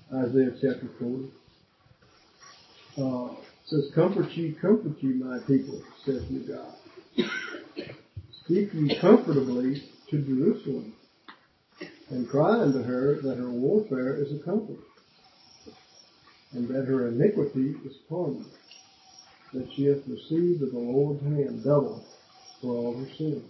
Isaiah chapter 40. It says, comfort ye, my people, saith your God. Speak ye comfortably to Jerusalem, and cry unto her that her warfare is accomplished, and that her iniquity is pardoned, that she hath received of the Lord's hand double for all her sins.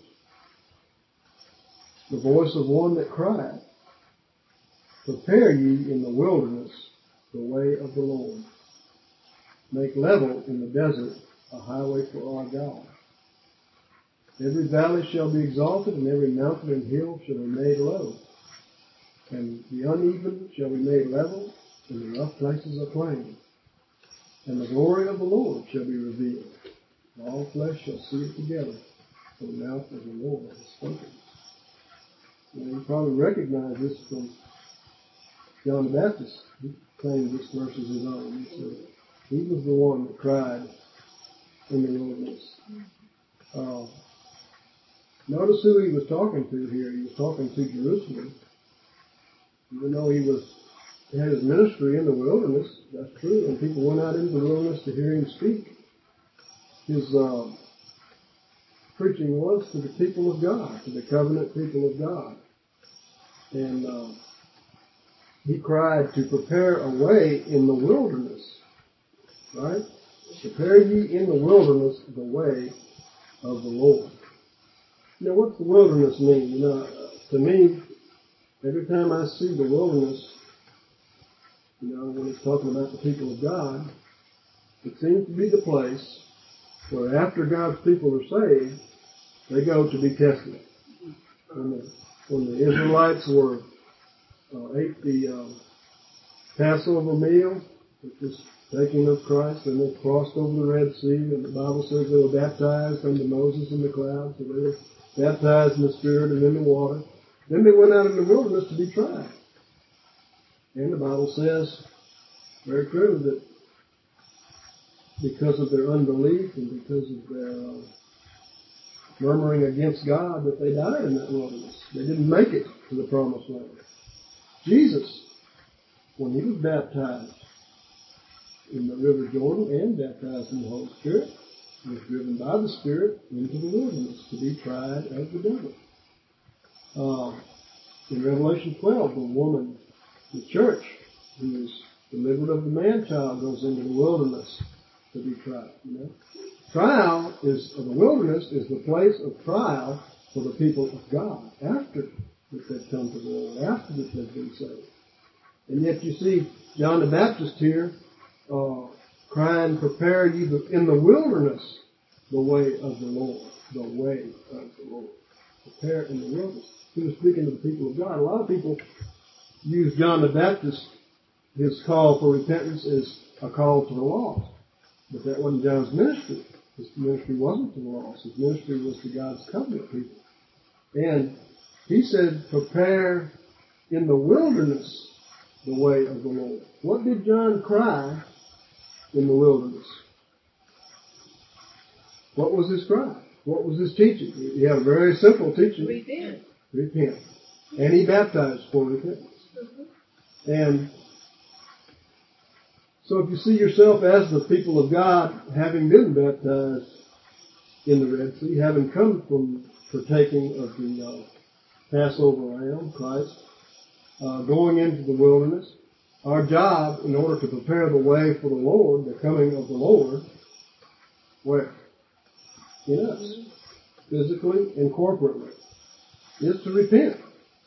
The voice of one that crieth, prepare ye in the wilderness the way of the Lord. Make level in the desert a highway for our God. Every valley shall be exalted, and every mountain and hill shall be made low. And the uneven shall be made level, and the rough places a plain. And the glory of the Lord shall be revealed. And all flesh shall see it together, for the mouth of the Lord has spoken. Now, you probably recognize this from John the Baptist. He claimed this verse as his own. He said he was the one that cried in the wilderness. Notice who he was talking to here. He was talking to Jerusalem. Even though he had his ministry in the wilderness, that's true, and people went out into the wilderness to hear him speak. His preaching was to the people of God, to the covenant people of God. And he cried to prepare a way in the wilderness. Right? Prepare ye in the wilderness the way of the Lord. Now, what's the wilderness mean? You know, to me, every time I see the wilderness, you know, when it's talking about the people of God, it seems to be the place where after God's people are saved, they go to be tested. When the Israelites ate the Passover meal, which was taking of Christ, and they crossed over the Red Sea, and the Bible says they were baptized under Moses in the cloud, so they were baptized in the Spirit and in the water. Then they went out in the wilderness to be tried. And the Bible says, very true, that because of their unbelief and because of their murmuring against God, that they died in that wilderness. They didn't make it to the promised land. Jesus, when he was baptized in the river Jordan and baptized in the Holy Spirit, was driven by the Spirit into the wilderness to be tried of the devil. In Revelation 12, the woman, the church, who is delivered of the man-child, goes into the wilderness to be tried. You know? The wilderness is the place of trial for the people of God after that they've come to the Lord, after that they've been saved. And yet you see John the Baptist here crying, prepare ye in the wilderness the way of the Lord. The way of the Lord. Prepare in the wilderness. He was speaking to the people of God. A lot of people use John the Baptist, his call for repentance, as a call to the lost. But that wasn't John's ministry. His ministry wasn't to the lost. His ministry was to God's covenant people. And he said, prepare in the wilderness the way of the Lord. What did John cry in the wilderness? What was his cry? What was his teaching? He had a very simple teaching. Repent. And he baptized for repentance. And so if you see yourself as the people of God, having been baptized in the Red Sea, having come from partaking of the Passover lamb, Christ, going into the wilderness, our job, in order to prepare the way for the Lord, the coming of the Lord, where? In us, physically and corporately, is to repent.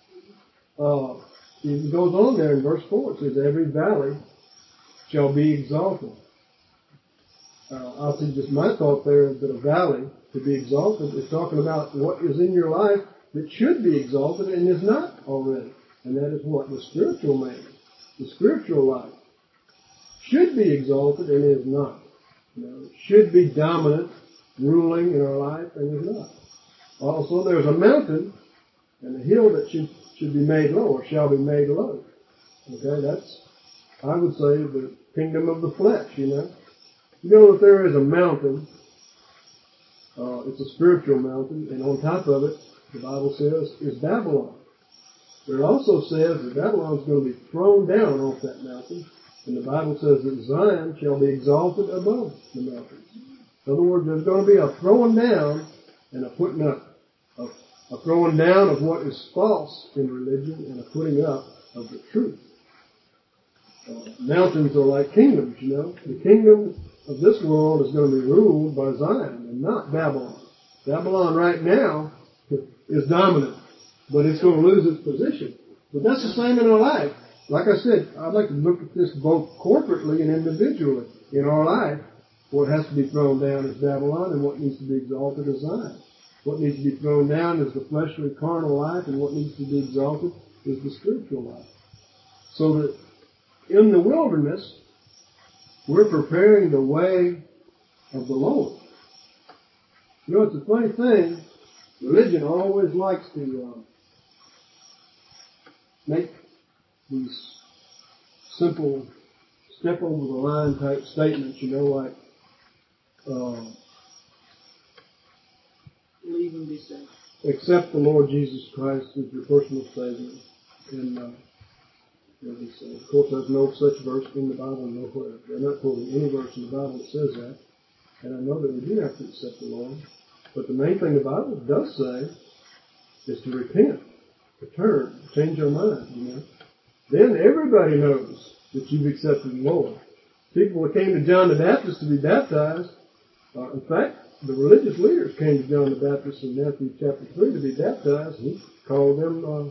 It goes on there in verse 4. It says, every valley shall be exalted. I'll see just my thought there that a valley to be exalted is talking about what is in your life that should be exalted and is not already. And that is what? The spiritual man, the spiritual life should be exalted and is not. Should be dominant, ruling in our life and is not. Also, there's a mountain and a hill that should be made low or shall be made low. Okay, that's, I would say, the kingdom of the flesh, you know. You know that there is a mountain, it's a spiritual mountain, and on top of it, the Bible says, is Babylon. But it also says that Babylon's going to be thrown down off that mountain. And the Bible says that Zion shall be exalted above the mountains. In other words, there's going to be a throwing down and a putting up. A throwing down of what is false in religion and a putting up of the truth. Mountains are like kingdoms, you know. The kingdom of this world is going to be ruled by Zion and not Babylon. Babylon right now is dominant, but it's going to lose its position. But that's the same in our life. Like I said, I'd like to look at this both corporately and individually in our life. What has to be thrown down is Babylon, and what needs to be exalted is Zion. What needs to be thrown down is the fleshly, carnal life, and what needs to be exalted is the spiritual life. So that in the wilderness, we're preparing the way of the Lord. You know, it's a funny thing. Religion always likes to make these simple, step over the line type statements, you know, like, believe and be saved. Accept the Lord Jesus Christ as your personal Savior. And, of course, there's no such verse in the Bible nowhere. They're not quoting any verse in the Bible that says that. And I know that we do have to accept the Lord. But the main thing the Bible does say is to repent, to turn, to change your mind, you know. Then everybody knows that you've accepted the Lord. People that came to John the Baptist to be baptized, in fact, the religious leaders came to John the Baptist in Matthew chapter 3 to be baptized, and he called them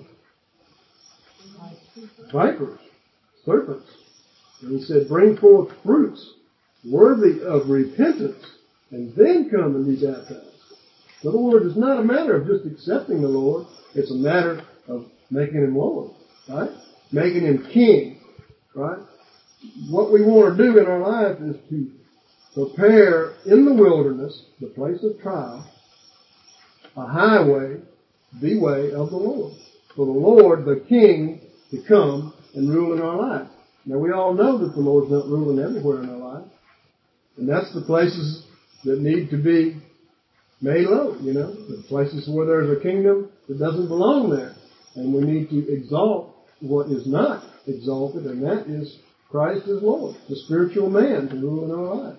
vipers, serpents. And he said, bring forth fruits worthy of repentance, and then come and be baptized. In other words, it's not a matter of just accepting the Lord. It's a matter of making Him Lord, right? Making Him King, right? What we want to do in our life is to prepare in the wilderness, the place of trial, a highway, the way of the Lord. For the Lord, the King, to come and rule in our life. Now we all know that the Lord's not ruling everywhere in our life. And that's the places that need to be made low, you know. The places where there's a kingdom that doesn't belong there. And we need to exalt what is not exalted, and that is Christ as Lord, the spiritual man to rule in our life.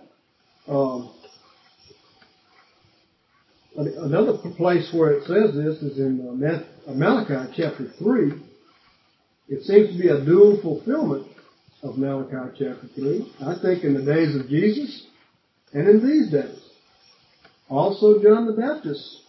Another place where it says this is in Malachi chapter 3. It seems to be a dual fulfillment of Malachi chapter 3. I think in the days of Jesus and in these days. Also John the Baptist,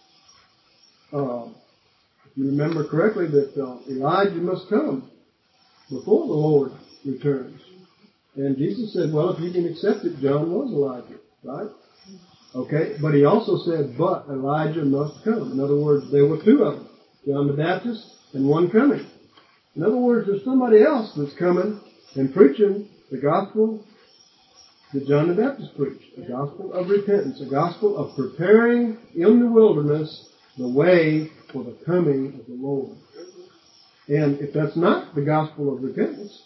if you remember correctly, that Elijah must come before the Lord returns. And Jesus said, well, if you can accept it, John was Elijah, right? Okay, but he also said, but Elijah must come. In other words, there were two of them, John the Baptist and one coming. In other words, there's somebody else that's coming and preaching the gospel that John the Baptist preached, a gospel of repentance, a gospel of preparing in the wilderness the way for the coming of the Lord. And if that's not the gospel of repentance,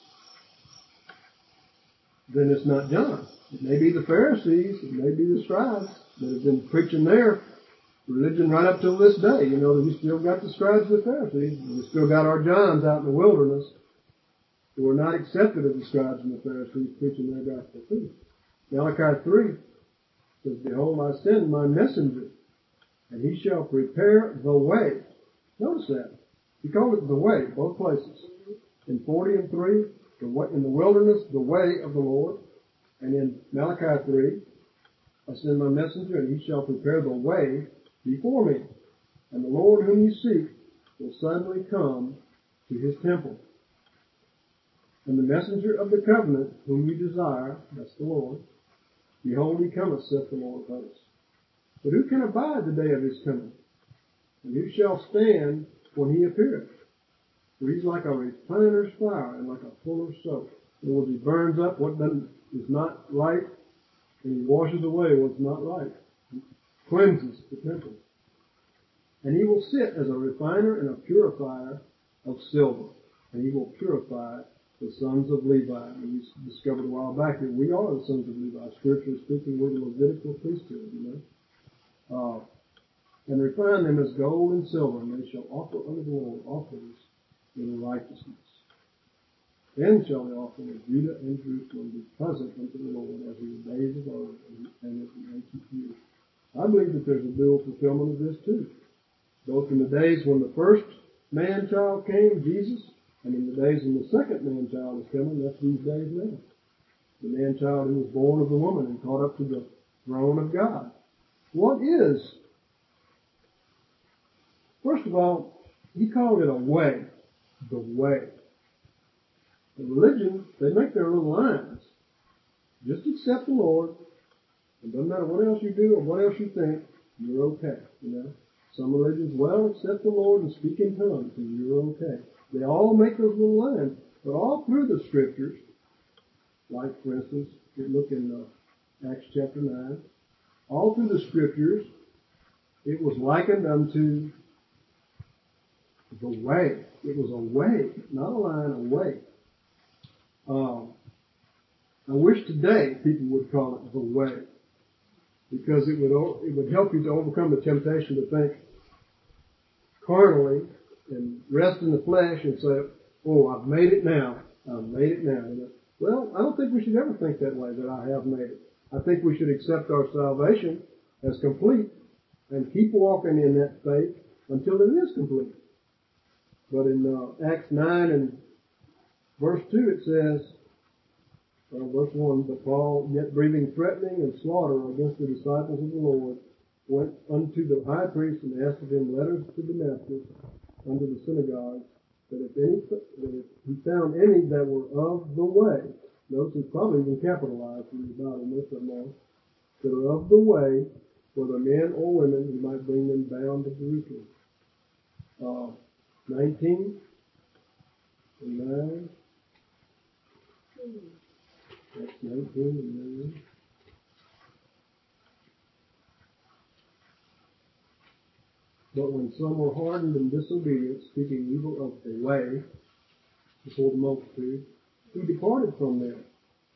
then it's not John. It may be the Pharisees, it may be the scribes that have been preaching their religion right up till this day. You know, we still got the scribes and the Pharisees, and we still got our Johns out in the wilderness who are not accepted of the scribes and the Pharisees preaching their gospel too. Malachi 3 says, behold, I send my messenger, and he shall prepare the way. Notice that. He called it the way, both places. In 40 and 3, in the wilderness, the way of the Lord. And in Malachi 3, I send my messenger, and he shall prepare the way before me. And the Lord whom you seek will suddenly come to his temple. And the messenger of the covenant whom you desire, that's the Lord, behold, he cometh, saith the Lord of hosts. But who can abide the day of his coming? And who shall stand when he appeareth? For he's like a refiner's fire and like a fuller's soap. In other words, he burns up what is not right, and he washes away what's not right. He cleanses the temple. And he will sit as a refiner and a purifier of silver. And he will purify the sons of Levi. And we discovered a while back that we are the sons of Levi. Spiritually speaking, we're the Levitical priesthood, you know. And refine them as gold and silver, and they shall offer unto the Lord offerings in righteousness. Then shall the offering of Judah and Jerusalem be pleasant unto the Lord as in the days of old and as in ancient years. I believe that there's a dual fulfillment of this too. Both in the days when the first man-child came, Jesus, and in the days when the second man-child is coming, that's these days now. The man-child who was born of the woman and caught up to the throne of God. What is? First of all, he called it a way. The way. The religion, they make their little lines. Just accept the Lord. It doesn't matter what else you do or what else you think, you're okay. You know, some religions, well, accept the Lord and speak in tongues, and you're okay. They all make those little lines, but all through the Scriptures, like for instance, we look in Acts chapter 9. All through the Scriptures, it was likened unto the way. It was a way, not a line, a way. I wish today people would call it the way, because it would help you to overcome the temptation to think carnally and rest in the flesh and say, "Oh, I've made it now. I've made it now." Well, I don't think we should ever think that way, that I have made it. I think we should accept our salvation as complete and keep walking in that faith until it is complete. But in Acts 9 and verse 2 it says, verse 1, but Paul, yet breathing threatening and slaughter against the disciples of the Lord, went unto the high priest and asked of him letters to Damascus unto the synagogues, that if he found any that were of the way, notice it's probably even capitalized in the Bible most of them are, that are of the way, whether men or women, he might bring them bound to Jerusalem. 19 and 9. That's 19 and 9. But when some were hardened and disobedient, speaking evil of the way before the multitude, he departed from them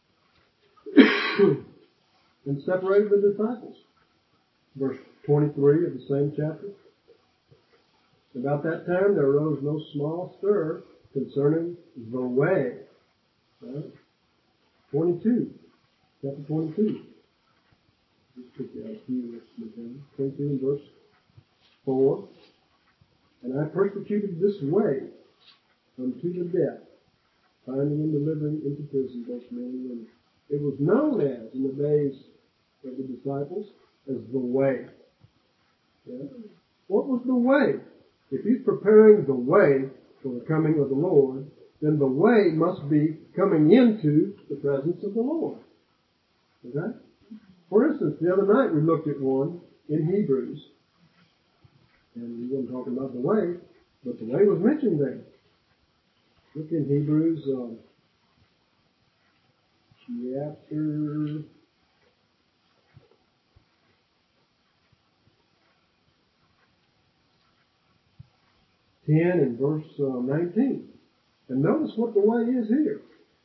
and separated the disciples. Verse 23 of the same chapter. About that time there arose no small stir concerning the way. Right? 22. Chapter 22. Just pick out a few. 22 and verse 4. And I persecuted this way unto the death, finding and delivering into prison both men and women. It was known as, in the days of the disciples, as the way. Yeah? What was the way? If he's preparing the way for the coming of the Lord, then the way must be coming into the presence of the Lord. Okay? For instance, the other night we looked at one in Hebrews, and we weren't talking about the way, but the way was mentioned there. Look in Hebrews chapter 10 and verse 19. And notice what the way is here.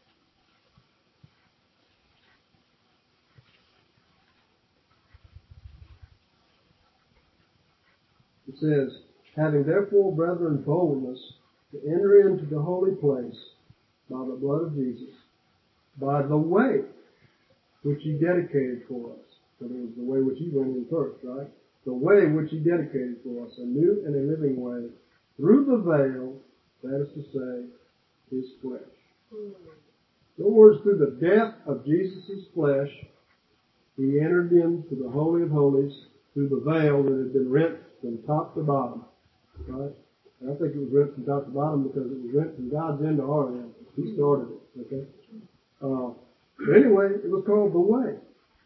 It says, having therefore, brethren, boldness to enter into the holy place by the blood of Jesus, by the way which he dedicated for us. So it was the way which he went in first, right? The way which he dedicated for us, a new and a living way, through the veil, that is to say, his flesh. In other words, through the death of Jesus' flesh, he entered into the Holy of Holies through the veil that had been rent from top to bottom. Right? And I think it was rent from top to bottom because it was rent from God's end to our end. He started it. Okay? But anyway, it was called the way.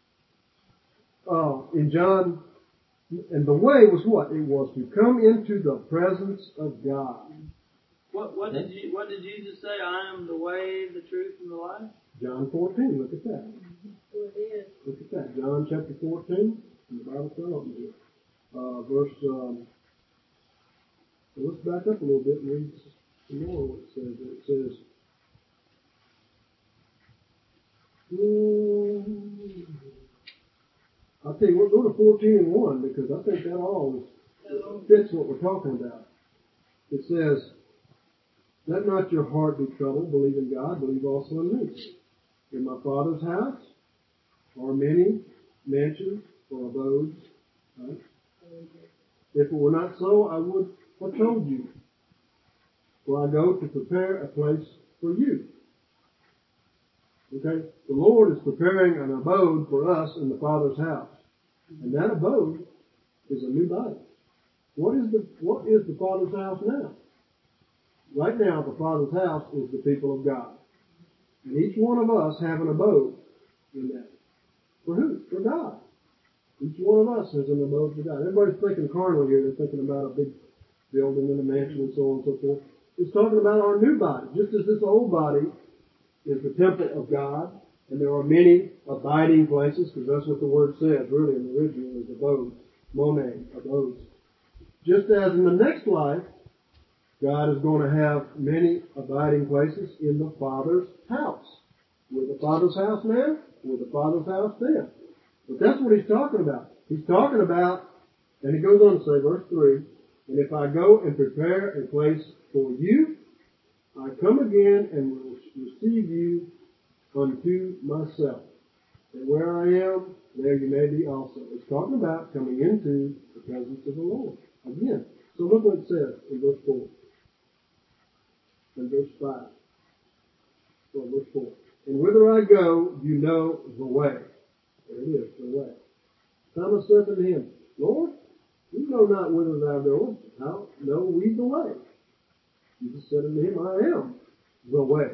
In John, and the way was what? It was to come into the presence of God. What did Jesus say? I am the way, the truth, and the life? John 14. Look at that. Look at that. John chapter 14. And the Bible tells me verse. Let's back up a little bit and read some more what it says. It says, I'll tell you what, go to 14 and 1 because I think that all fits what we're talking about. It says, Let not your heart be troubled. Believe in God. Believe also in me. In my Father's house are many mansions or abodes. Right? If it were not so, I would have told you. For I go to prepare a place for you. Okay? The Lord is preparing an abode for us in the Father's house. And that abode is a new body. What is the Father's house now? Right now, the Father's house is the people of God. And each one of us have an abode in that. For who? For God. Each one of us has an abode for God. Everybody's thinking carnally here. They're thinking about a big building and a mansion and so on and so forth. It's talking about our new body. Just as this old body is the temple of God, and there are many abiding places, because that's what the word says, really, in the original, is abodes. Monet, abodes. Just as in the next life, God is going to have many abiding places in the Father's house. We're the Father's house now. We're the Father's house then. But that's what he's talking about. He's talking about, and he goes on to say, verse 3, and if I go and prepare a place for you, I come again and will receive you unto myself. And where I am, there you may be also. It's talking about coming into the presence of the Lord. Again. So look what it says in verse 4. And verse 5. Well, verse 4. And whither I go, you know the way. There it is, the way. Thomas said unto him, Lord, we know not whither thou goest. How know we the way? Jesus said unto him, I am the way,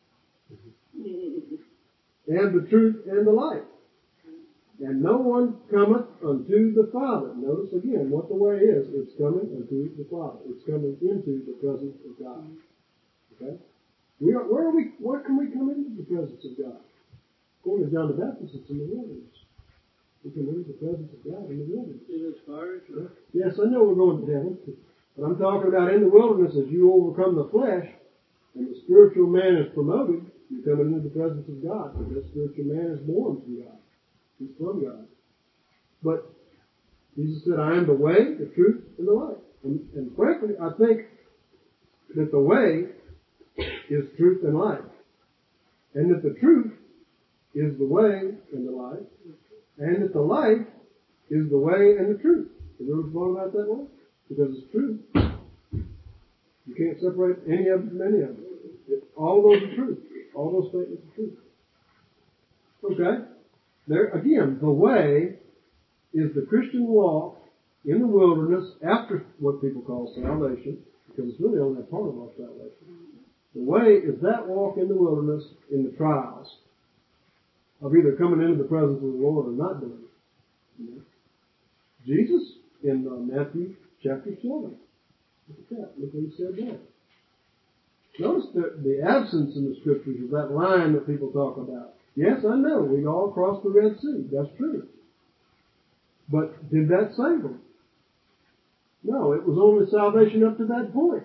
and the truth, and the life. And no one cometh unto the Father. Notice again what the way is. It's coming unto the Father. It's coming into the presence of God. Okay? Where can we come into the presence of God? According to John the Baptist, it's in the wilderness. We can enter the presence of God in the wilderness. In His fire? Yes, I know we're going to heaven. But I'm talking about in the wilderness, as you overcome the flesh, and the spiritual man is promoted, you're coming into the presence of God, because that spiritual man is born from God. He's from God. But Jesus said, I am the way, the truth, and the life. And frankly, I think that the way is truth and life. And that the truth is the way and the life. And that the life is the way and the truth. Have you ever thought about that one? Because it's true. You can't separate any of it from any of it. All those are true. All those statements are true. Okay? There, again, the way is the Christian walk in the wilderness after what people call salvation, because it's really only a part of our salvation. The way is that walk in the wilderness in the trials of either coming into the presence of the Lord or not doing it. You know? Jesus, in Matthew chapter 7, look at that. Look what he said there. Notice the absence in the scriptures of that line that people talk about. Yes, I know, we all crossed the Red Sea. That's true. But did that save them? No, it was only salvation up to that point.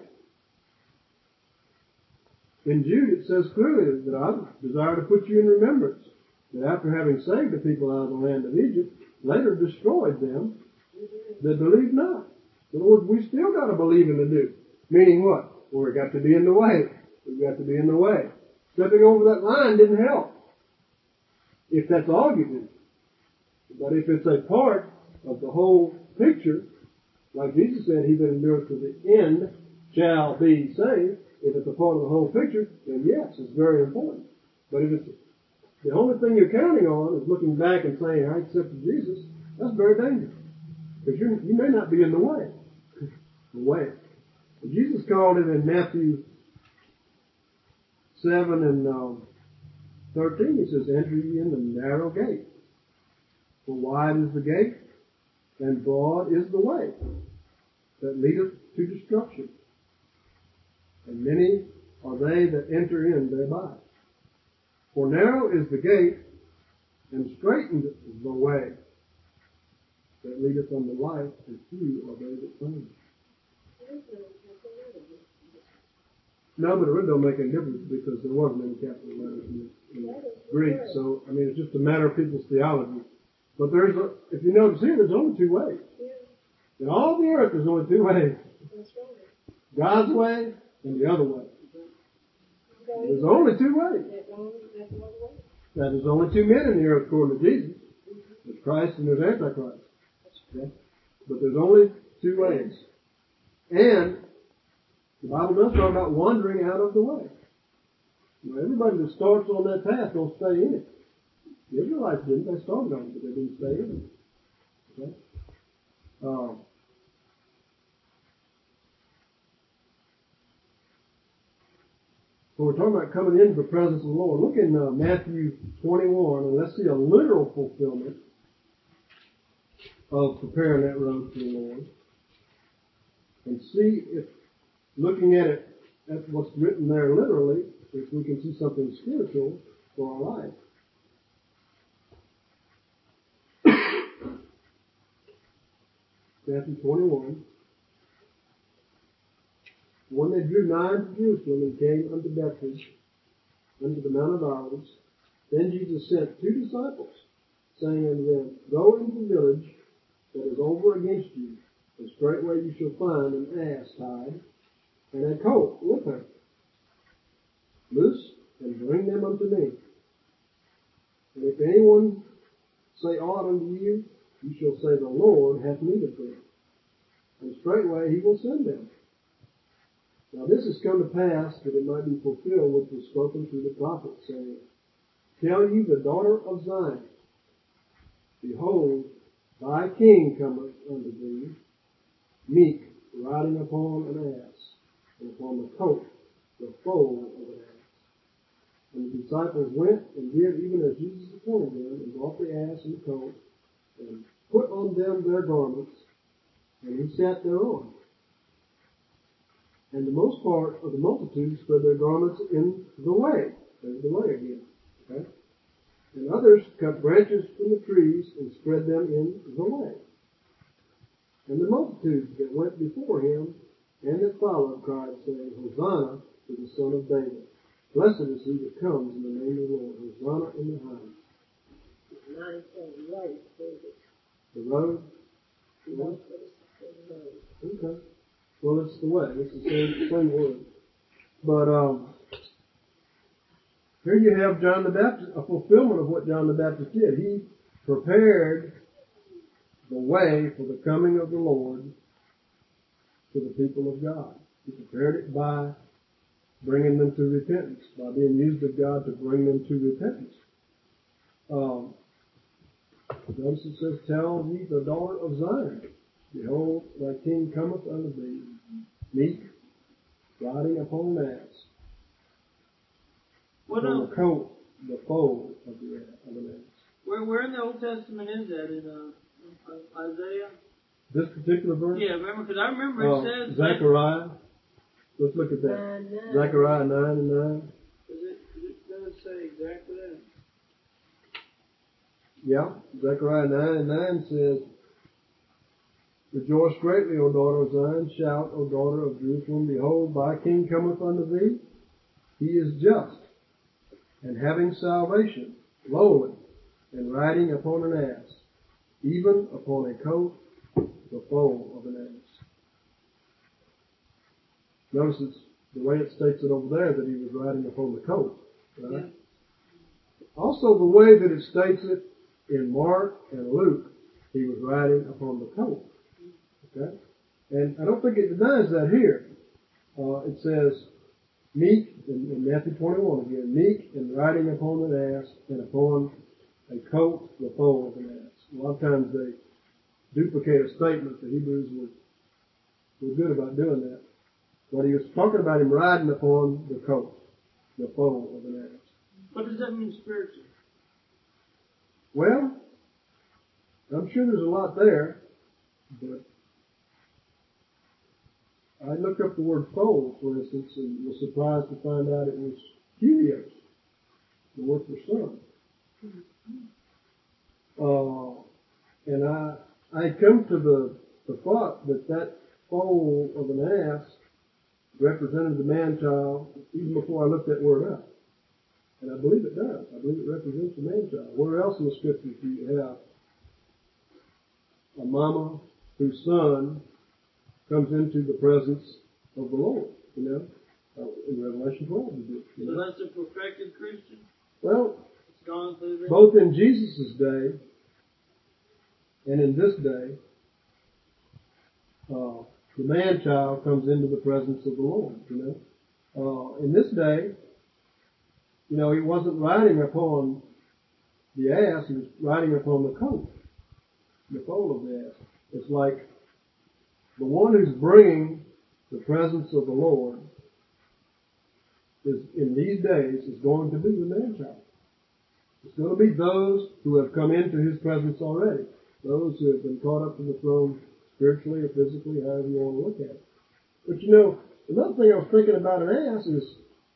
In Jude it says clearly that I desire to put you in remembrance that after having saved the people out of the land of Egypt, later destroyed them that believe not. In other words, we still got to believe in the new. Meaning what? Well, we got to be in the way. We got to be in the way. Stepping over that line didn't help. If that's all you do. But if it's a part of the whole picture, like Jesus said, he that endureth to the end shall be saved. If it's a part of the whole picture, then yes, it's very important. But if it's the only thing you're counting on is looking back and saying, I accepted Jesus, that's very dangerous. Because you may not be in the way. The way. And Jesus called it in Matthew 7 and 13, he says, enter ye in the narrow gate. For wide is the gate, and broad is the way that leadeth to destruction. And many are they that enter in thereby. For narrow is the gate, and straitened is the way that leadeth unto life, and few are they that find it. No, but it really don't make any difference because there wasn't any capital letters in Greek. So, I mean, it's just a matter of people's theology. But if you notice here, there's only two ways. In all the earth, there's only two ways. God's way and the other way. There's only two ways. Now, there's only two men in the earth according to Jesus. There's Christ and there's Antichrist. Okay? But there's only two ways. And the Bible does talk about wandering out of the way. Now, everybody that starts on that path don't stay in it. The Israelites didn't. They started on it, but they didn't stay in it. Okay? So we're talking about coming into the presence of the Lord. Look in Matthew 21, and let's see a literal fulfillment of preparing that road to the Lord. And see if, looking at it, at what's written there literally, if we can see something spiritual for our life. Matthew 21. When they drew nigh to Jerusalem and came unto Bethany, unto the Mount of Olives, then Jesus sent 2 disciples, saying unto them, Go into the village that is over against you, and straightway you shall find an ass tied, and a colt with her. Loose, and bring them unto me. And if anyone say aught unto you, you shall say, The Lord hath need of them. And straightway he will send them. Now this has come to pass that it might be fulfilled which was spoken through the prophet, saying, Tell ye the daughter of Zion, Behold, thy king cometh unto thee, meek, riding upon an ass, and upon the colt, the foal of an ass. And the disciples went and did even as Jesus appointed them, and brought the ass and the colt, and put on them their garments, and he sat thereon. And the most part of the multitude spread their garments in the way. There's the way again. Okay? And others cut branches from the trees and spread them in the way. And the multitudes that went before him and that followed cried, saying, Hosanna to the Son of David. Blessed is he that comes in the name of the Lord. Hosanna in the highest. The road? Okay. Well, it's the way. It's the same word. But here you have John the Baptist, a fulfillment of what John the Baptist did. He prepared the way for the coming of the Lord to the people of God. He prepared it by bringing them to repentance, by being used of God to bring them to repentance. Notice it says, Tell ye the daughter of Zion, Behold, thy king cometh unto thee, meek, riding upon an ass, upon the colt, the foal of an ass. Where in the Old Testament is that? In Isaiah? This particular verse? Yeah, remember, because I remember it says... Zechariah. Let's look at that. 9. Zechariah 9 and 9. It does say exactly that. Yeah, Zechariah 9 and 9 says, Rejoice greatly, O daughter of Zion. Shout, O daughter of Jerusalem. Behold, thy king cometh unto thee. He is just, and having salvation, lowly, and riding upon an ass, even upon a colt, the foal of an ass. Notice it's the way it states it over there that he was riding upon the colt. Right? Yeah. Also the way that it states it in Mark and Luke, he was riding upon the colt. Okay? And I don't think it denies that here. It says, meek, in Matthew 21 again, meek and riding upon an ass and upon a colt, the foal of an ass. A lot of times they duplicate a statement. The Hebrews were good about doing that. But he was talking about him riding upon the colt, the foal of an ass. What does that mean spiritually? Well, I'm sure there's a lot there, but I looked up the word foal, for instance, and was surprised to find out it was Kyrios, the word for son. And I come to the thought that foal of an ass represented the man-child even before I looked that word up. And I believe it does. I believe it represents the man-child. Where else in the scriptures do you have a mama whose son comes into the presence of the Lord, you know? In Revelation 12 we do. So that's a perfected Christian? Well, It's gone through this? both in Jesus' day and in this day, the man-child comes into the presence of the Lord, in this day, he wasn't riding upon the ass, he was riding upon the colt, the foal of the ass. It's like the one who's bringing the presence of the Lord is, in these days, is going to be the man-child. It's going to be those who have come into his presence already. Those who have been caught up to the throne spiritually or physically, however you want to look at it. But another thing I was thinking about an ass is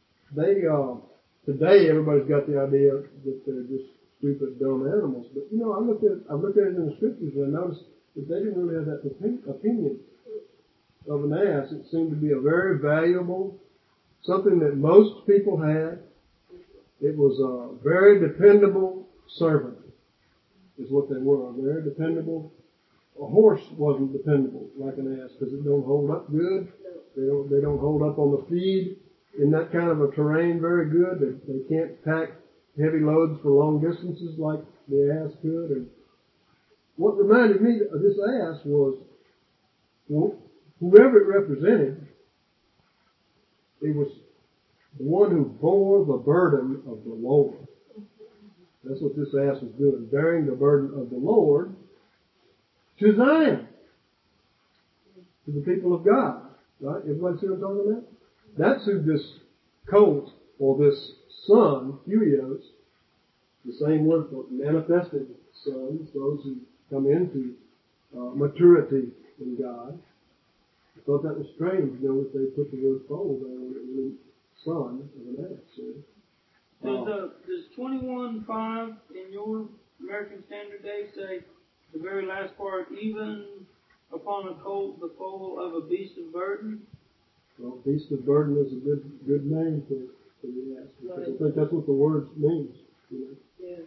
today everybody's got the idea that they're just stupid, dumb animals. But I looked at it in the scriptures and I noticed that they didn't really have that opinion of an ass. It seemed to be a very valuable, something that most people had. It was a very dependable servant, is what they were. Very dependable. A horse wasn't dependable like an ass because it don't hold up good. They don't hold up on the feed in that kind of a terrain very good. They can't pack heavy loads for long distances like the ass could. And what reminded me of this ass was whoever it represented, it was the one who bore the burden of the Lord. That's what this ass was doing, bearing the burden of the Lord to Zion, to the people of God. Right? Everybody see what I'm talking about? That's who this colt, or this son, Huios, the same word for manifested sons, those who come into maturity in God. I thought that was strange, that they put the word foal there when it was son of an ass. Does 21:5 in your American Standard Day say the very last part, even upon a colt, the foal of a beast of burden? Well, beast of burden is a good name for the ass. Because Right. I think that's what the word means. Yeah.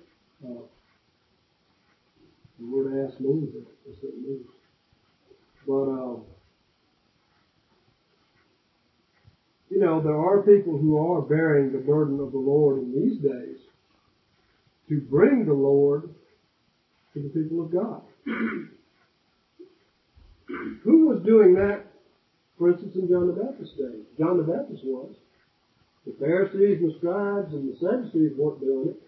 The word ass means it. That's what it means. But, there are people who are bearing the burden of the Lord in these days to bring the Lord to the people of God. Who was doing that, for instance, in John the Baptist's day? John the Baptist was. The Pharisees and the scribes and the Sadducees weren't doing it.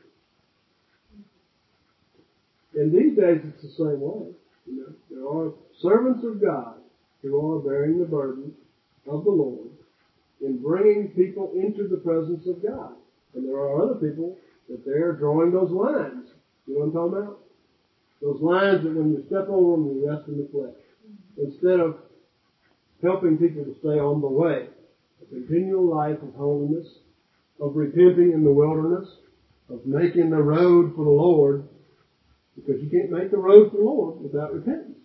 In these days, it's the same way. There are servants of God who are bearing the burden of the Lord in bringing people into the presence of God. And there are other people that they're drawing those lines. You know what I'm talking about? Those lines that when you step over them, you rest in the flesh. Instead of helping people to stay on the way, a continual life of holiness, of repenting in the wilderness, of making the road for the Lord, because you can't make the road for the Lord without repentance,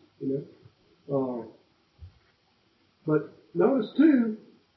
But notice too,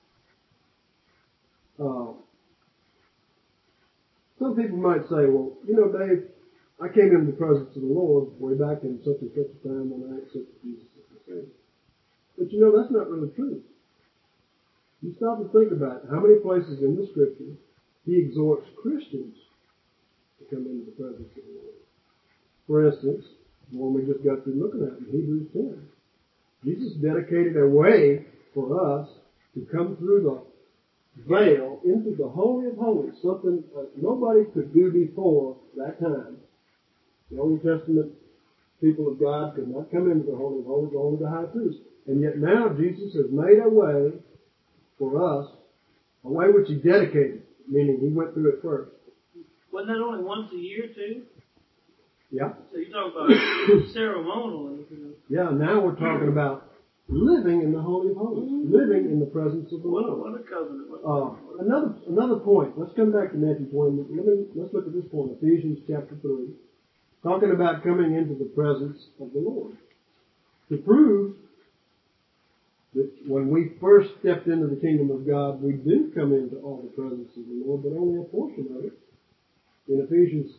some people might say, well, Dave, I came into the presence of the Lord way back in such and such a time when I accepted Jesus as my Savior. But that's not really true. You stop and think about it. How many places in the Scripture he exhorts Christians to come into the presence of the Lord? For instance, the one we just got through looking at in Hebrews 10. Jesus dedicated a way for us to come through the veil into the Holy of Holies, something nobody could do before that time. The Old Testament people of God could not come into the Holy of Holies, only the high priest. And yet now Jesus has made a way for us, a way which he dedicated, meaning he went through it first. Wasn't that only once a year too? Yeah. So you talk about ceremonially. Yeah, now we're talking about living in the Holy of Holies, living in the presence of the Lord. What a covenant. Another point. Let's come back to Matthew 20. Let's look at this point, Ephesians chapter 3. Talking about coming into the presence of the Lord. To prove that when we first stepped into the kingdom of God, we didn't come into all the presence of the Lord, but only a portion of it. In Ephesians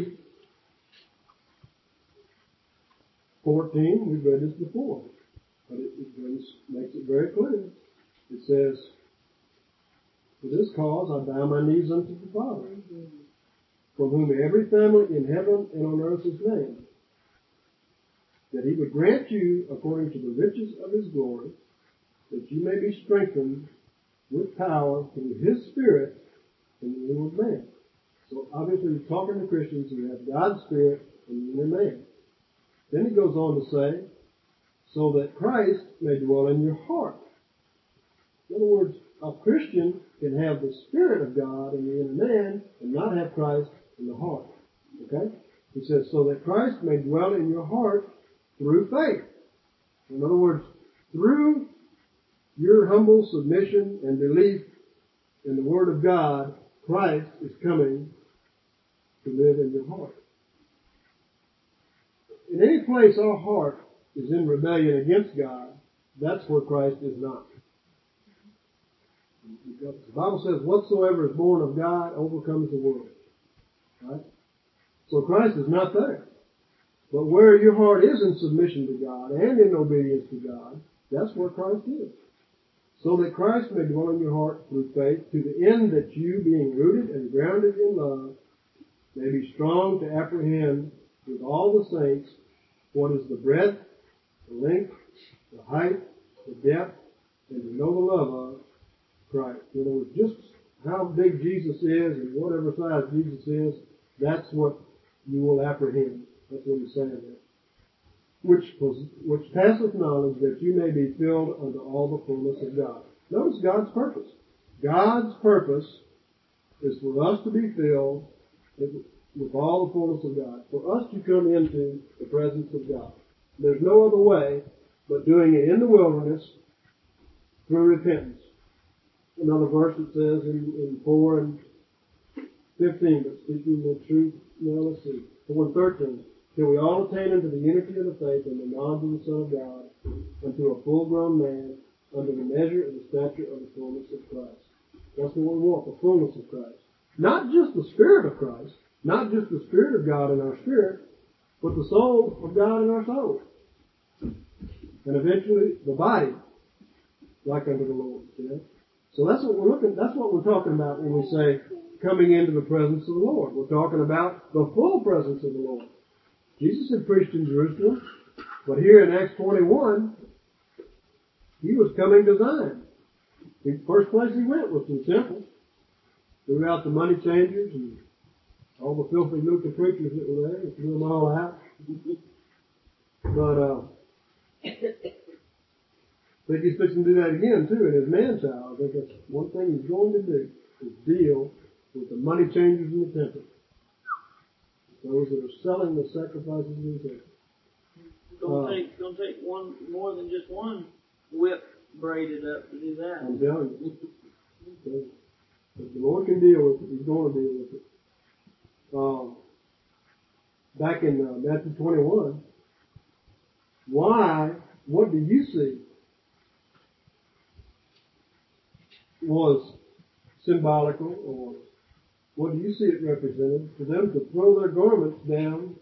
3:14, we've read this before, but it makes it very clear. It says, For this cause I bow my knees unto the Father, from whom every family in heaven and on earth is named, that he would grant you, according to the riches of his glory, that you may be strengthened with power through his Spirit in the inner man. So obviously he's talking to Christians who have God's Spirit in the inner man. Then he goes on to say, so that Christ may dwell in your heart. In other words, a Christian can have the Spirit of God in the inner man and not have Christ in the heart. Okay? He says, so that Christ may dwell in your heart through faith. In other words, through your humble submission and belief in the Word of God, Christ is coming to live in your heart. In any place our heart is in rebellion against God, that's where Christ is not. The Bible says, whatsoever is born of God overcomes the world. Right? So Christ is not there. But where your heart is in submission to God and in obedience to God, that's where Christ is. So that Christ may dwell in your heart through faith, to the end that you, being rooted and grounded in love, may be strong to apprehend with all the saints what is the breadth, the length, the height, the depth, and to know the love of Christ. In other words, just how big Jesus is and whatever size Jesus is, that's what you will apprehend. That's what he's saying there. Which passeth knowledge, that you may be filled unto all the fullness of God. Notice God's purpose. God's purpose is for us to be filled with all the fullness of God. For us to come into the presence of God. There's no other way but doing it in the wilderness through repentance. Another verse that says in 4 and 15, but speaking the truth, now let's see, 4 and 13, till we all attain unto the unity of the faith and the knowledge of the Son of God, unto a full-grown man, under the measure of the stature of the fullness of Christ. That's what we want, the fullness of Christ. Not just the Spirit of Christ, not just the Spirit of God in our spirit, but the soul of God in our soul. And eventually the body, like unto the Lord. You know? So that's what we're talking about when we say coming into the presence of the Lord. We're talking about the full presence of the Lord. Jesus had preached in Jerusalem, but here in Acts 21, he was coming to Zion. The first place he went was to the temple. Threw out the money changers and all the filthy lucre preachers that were there. He threw them all out. But I think he's fixing to do that again too in his man-child. I think that's one thing he's going to do, is deal with the money changers in the temple. Those that are selling the sacrifices in the temple. It's going to take one more than just one whip braided up to do that. I'm telling you. If the Lord can deal with it, he's going to deal with it. Back in Matthew 21, what do you see was symbolical, or what do you see it represented? For them to throw their garments down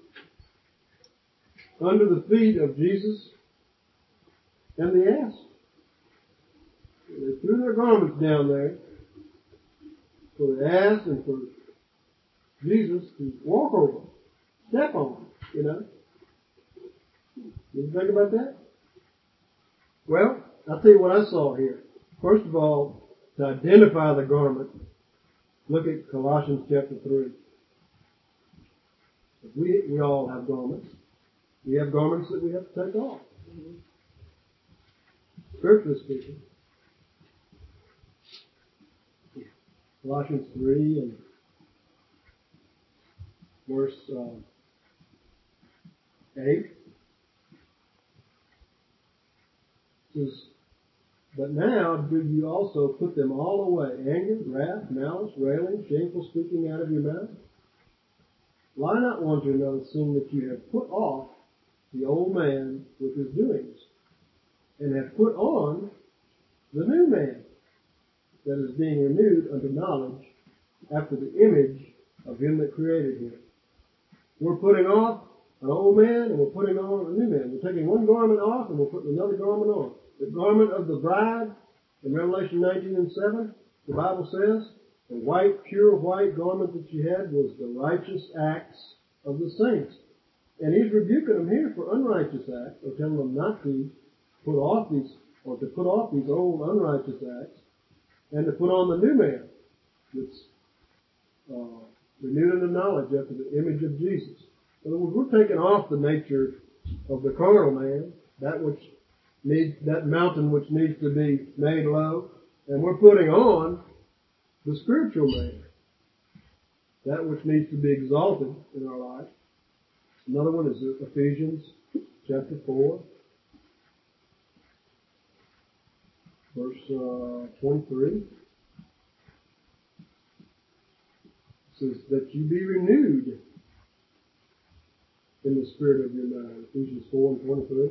under the feet of Jesus and the ass. They threw their garments down there for the ass and for Jesus to walk over, step on, you know. Did you think about that? Well, I'll tell you what I saw here. First of all, to identify the garment, look at Colossians chapter 3. We all have garments. We have garments that we have to take off. Spiritually speaking. Colossians 3 and verse 8 says, but now do you also put them all away, anger, wrath, malice, railing, shameful speaking out of your mouth. Lie not one to another, seeing that you have put off the old man with his doings, and have put on the new man, that is being renewed unto knowledge after the image of him that created him. We're putting off an old man and we're putting on a new man. We're taking one garment off and we're putting another garment on. The garment of the bride in Revelation 19 and 7 the Bible says? The white, pure white garment that you had was the righteous acts of the saints. And he's rebuking them here for unrighteous acts, or telling them not to put off these, or to put off these old unrighteous acts, and to put on the new man that's renewed in the knowledge after the image of Jesus. In other words, we're taking off the nature of the carnal man, that mountain which needs to be made low, and we're putting on the spiritual man, that which needs to be exalted in our life. Another one is Ephesians chapter 4, verse 23. It says that you be renewed in the spirit of your mind. Ephesians 4 and 23.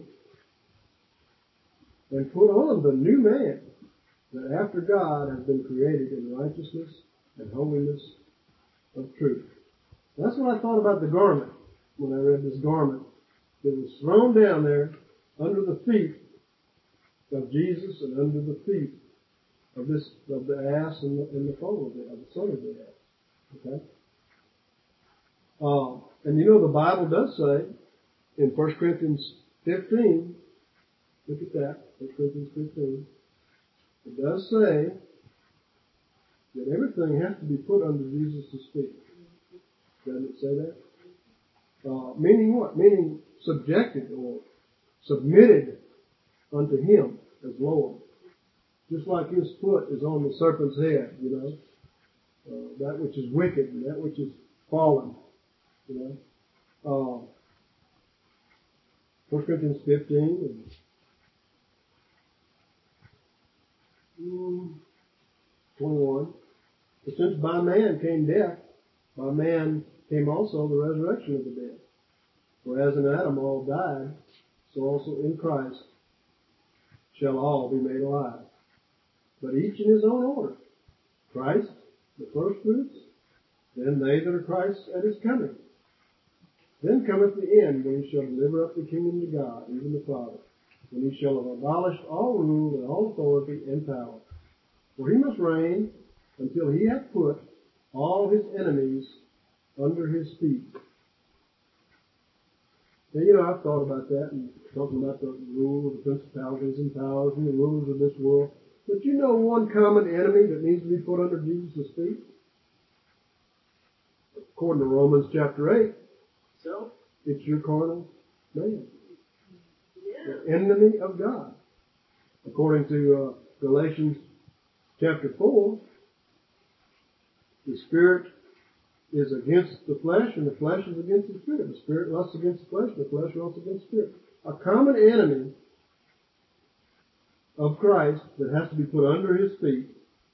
And put on the new man, that after God has been created in righteousness and holiness of truth. That's what I thought about the garment when I read this garment that was thrown down there under the feet of Jesus and under the feet of the ass and the foal of the son of the ass. Okay? And you know the Bible does say in 1 Corinthians 15, look at that, 1 Corinthians 15, it does say that everything has to be put under Jesus' feet. Doesn't it say that? Meaning what? Meaning subjected or submitted unto Him as Lord. Just like His foot is on the serpent's head, you know. That which is wicked and that which is fallen, you know. 1 Corinthians 15 and 21. But since by man came death, by man came also the resurrection of the dead. For as in Adam all died, so also in Christ shall all be made alive. But each in his own order. Christ, the first fruits, then they that are Christ's at his coming. Then cometh the end, when he shall deliver up the kingdom to God, even the Father, when he shall have abolished all rule and all authority and power. For he must reign until he hath put all his enemies under his feet. Now, you know, I've thought about that and talking about the rule of the principalities and powers and the rulers of this world. But you know one common enemy that needs to be put under Jesus' feet? According to Romans chapter 8. So? It's your carnal man. Yeah. The enemy of God. According to Galatians chapter 4, the spirit is against the flesh, and the flesh is against the spirit. The spirit lusts against the flesh, and the flesh lusts against the spirit. A common enemy of Christ that has to be put under his feet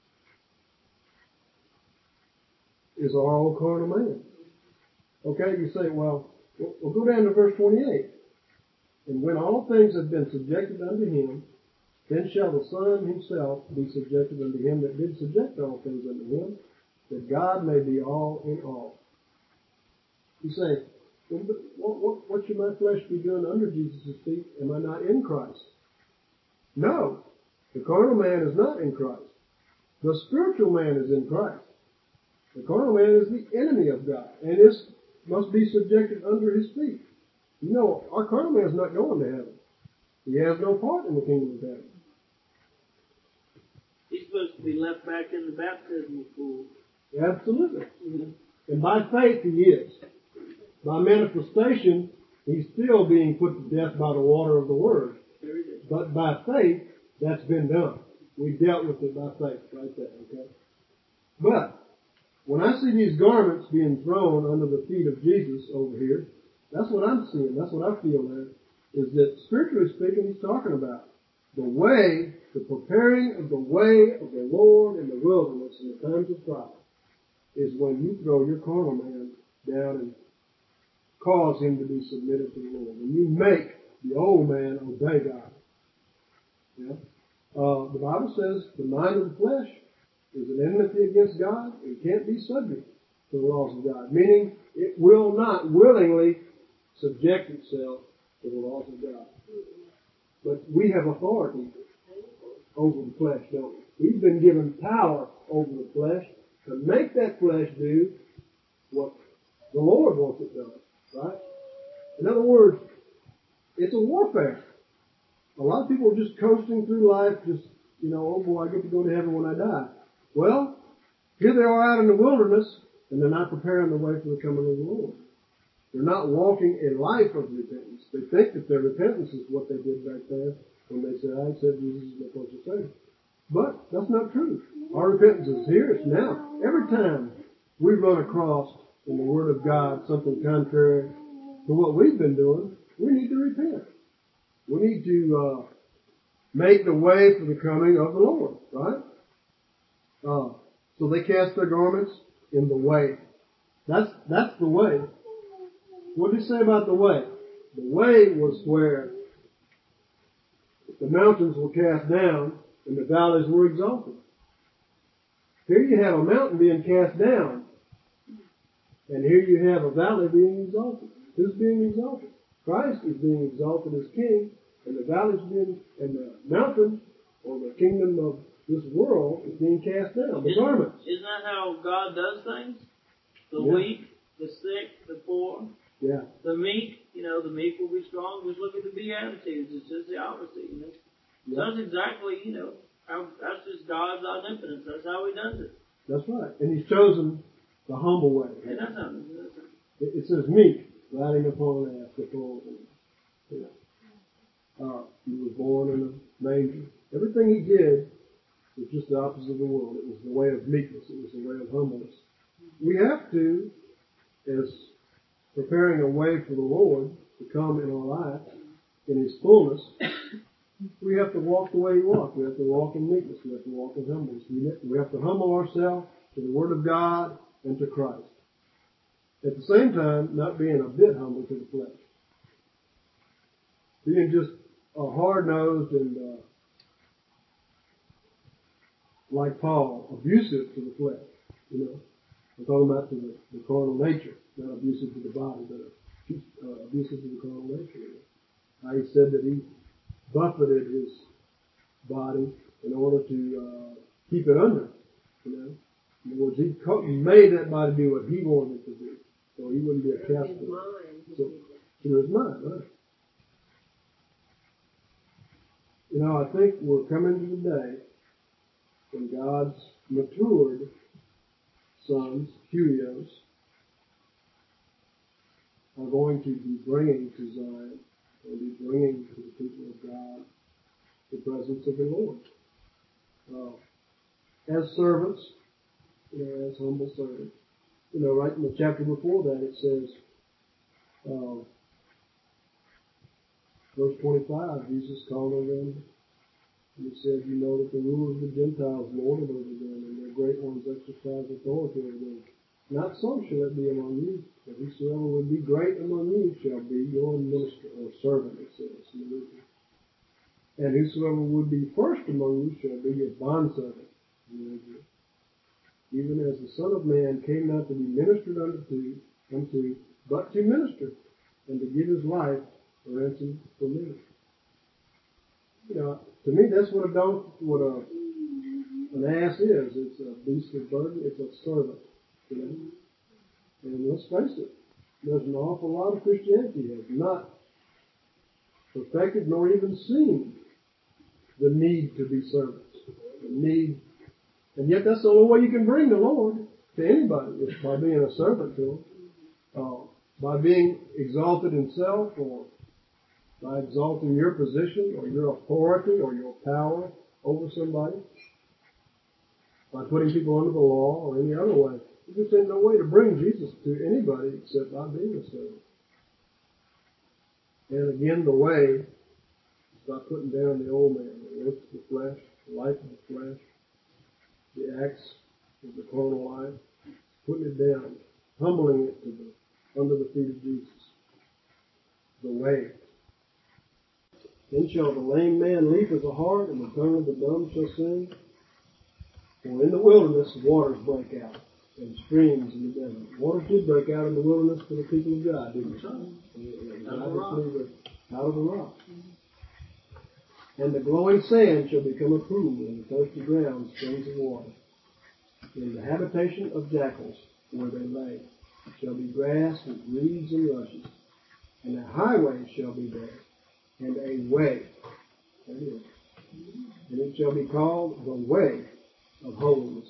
is our old carnal man. Okay, you say, well, we'll go down to verse 28. And when all things have been subjected unto him, then shall the Son himself be subjected unto him that did subject all things unto him, that God may be all in all. You say, well, what should my flesh be doing under Jesus' feet? Am I not in Christ? No. The carnal man is not in Christ. The spiritual man is in Christ. The carnal man is the enemy of God, and this must be subjected under his feet. You know, our carnal man is not going to heaven. He has no part in the kingdom of heaven. He's supposed to be left back in the baptismal pool. Absolutely. Mm-hmm. And by faith he is. By manifestation, he's still being put to death by the water of the Word. But by faith, that's been done. We dealt with it by faith right there, okay? But when I see these garments being thrown under the feet of Jesus over here, that's what I'm seeing. That's what I feel there. Is that spiritually speaking, he's talking about the way, the preparing of the way of the Lord in the wilderness in the times of trial is when you throw your carnal man down and cause him to be submitted to the Lord. When you make the old man obey God. Yeah? The Bible says the mind of the flesh is an enmity against God. It can't be subject to the laws of God. Meaning it will not willingly subject itself to the laws of God. But we have authority over the flesh, don't we? We've been given power over the flesh to make that flesh do what the Lord wants it done. Right? In other words, it's a warfare. A lot of people are just coasting through life, just, oh boy, I get to go to heaven when I die. Well, here they are out in the wilderness, and they're not preparing the way for the coming of the Lord. They're not walking a life of repentance. They think that their repentance is what they did back there when they said, I accept Jesus as my personal Savior. But that's not true. Our repentance is here, it's now. Every time we run across in the Word of God something contrary to what we've been doing, we need to repent. We need to make the way for the coming of the Lord, right? So they cast their garments in the way. That's the way. What did he say about the way? The way was where the mountains were cast down and the valleys were exalted. Here you have a mountain being cast down, and here you have a valley being exalted. Who's being exalted? Christ is being exalted as King, and the valleys being, and the mountain, or the kingdom of this world, is being cast down. The garments. Isn't that how God does things? The weak, the sick, the poor. Yeah. The meek, the meek will be strong. Just look at the Beatitudes. It's just the opposite, Yeah. So that's exactly, that's just God's omnipotence. That's how He does it. That's right. And He's chosen the humble way. Yeah, that's how it says meek, riding upon an ass, the foal. He was born in a manger. Everything He did was just the opposite of the world. It was the way of meekness. It was the way of humbleness. We have to, as preparing a way for the Lord to come in our life in His fullness, we have to walk the way He walked. We have to walk in meekness. We have to walk in humbleness. We have to humble ourselves to the Word of God and to Christ. At the same time, not being a bit humble to the flesh. Being just hard-nosed and, like Paul, abusive to the flesh. I'm talking about to the carnal nature, not abusive to the body, but abusive to the carnal nature. He said that he buffeted his body in order to keep it under. In other words, he made that body do what he wanted it to do, so he wouldn't be a castaway. So, through his mind, right? I think we're coming to the day when God's matured sons, Huios, are going to be bringing to Zion, or be bringing to the people of God the presence of the Lord. As servants, as humble servants. Right in the chapter before that it says, verse 25, Jesus called on them, and He said, you know that the rulers of the Gentiles lord it over them, and their great ones exercise authority over them. Not so shall it be among you, but whosoever will be great among you shall be your minister, or servant, it says. And whosoever would be first among you shall be your bondservant. Even as the Son of Man came not to be ministered unto, but to minister, and to give His life a ransom for many. To me, that's what an ass is. It's a beast of burden. It's a servant. And let's face it, there's an awful lot of Christianity that has not perfected nor even seen the need to be servants. The need, and yet that's the only way you can bring the Lord to anybody, is by being a servant to Him. By being exalted in self, or by exalting your position or your authority or your power over somebody, by putting people under the law or any other way. There just ain't no way to bring Jesus to anybody except by being a servant. And again, the way is by putting down the old man, the works of the flesh, the life of the flesh, the acts of the carnal life, putting it down, humbling it under the feet of Jesus. The way. Then shall the lame man leap as a hart, and the tongue of the dumb shall sing. For in the wilderness waters break out, and streams in the desert. Waters did break out in the wilderness for the people of God, didn't they? Out of the rock. And the glowing sand shall become a pool, and the thirsty ground springs of water. in the habitation of jackals where they lay. Shall be grass and reeds and rushes, and a highway shall be there, and a way. There it is. And it shall be called the way of holiness.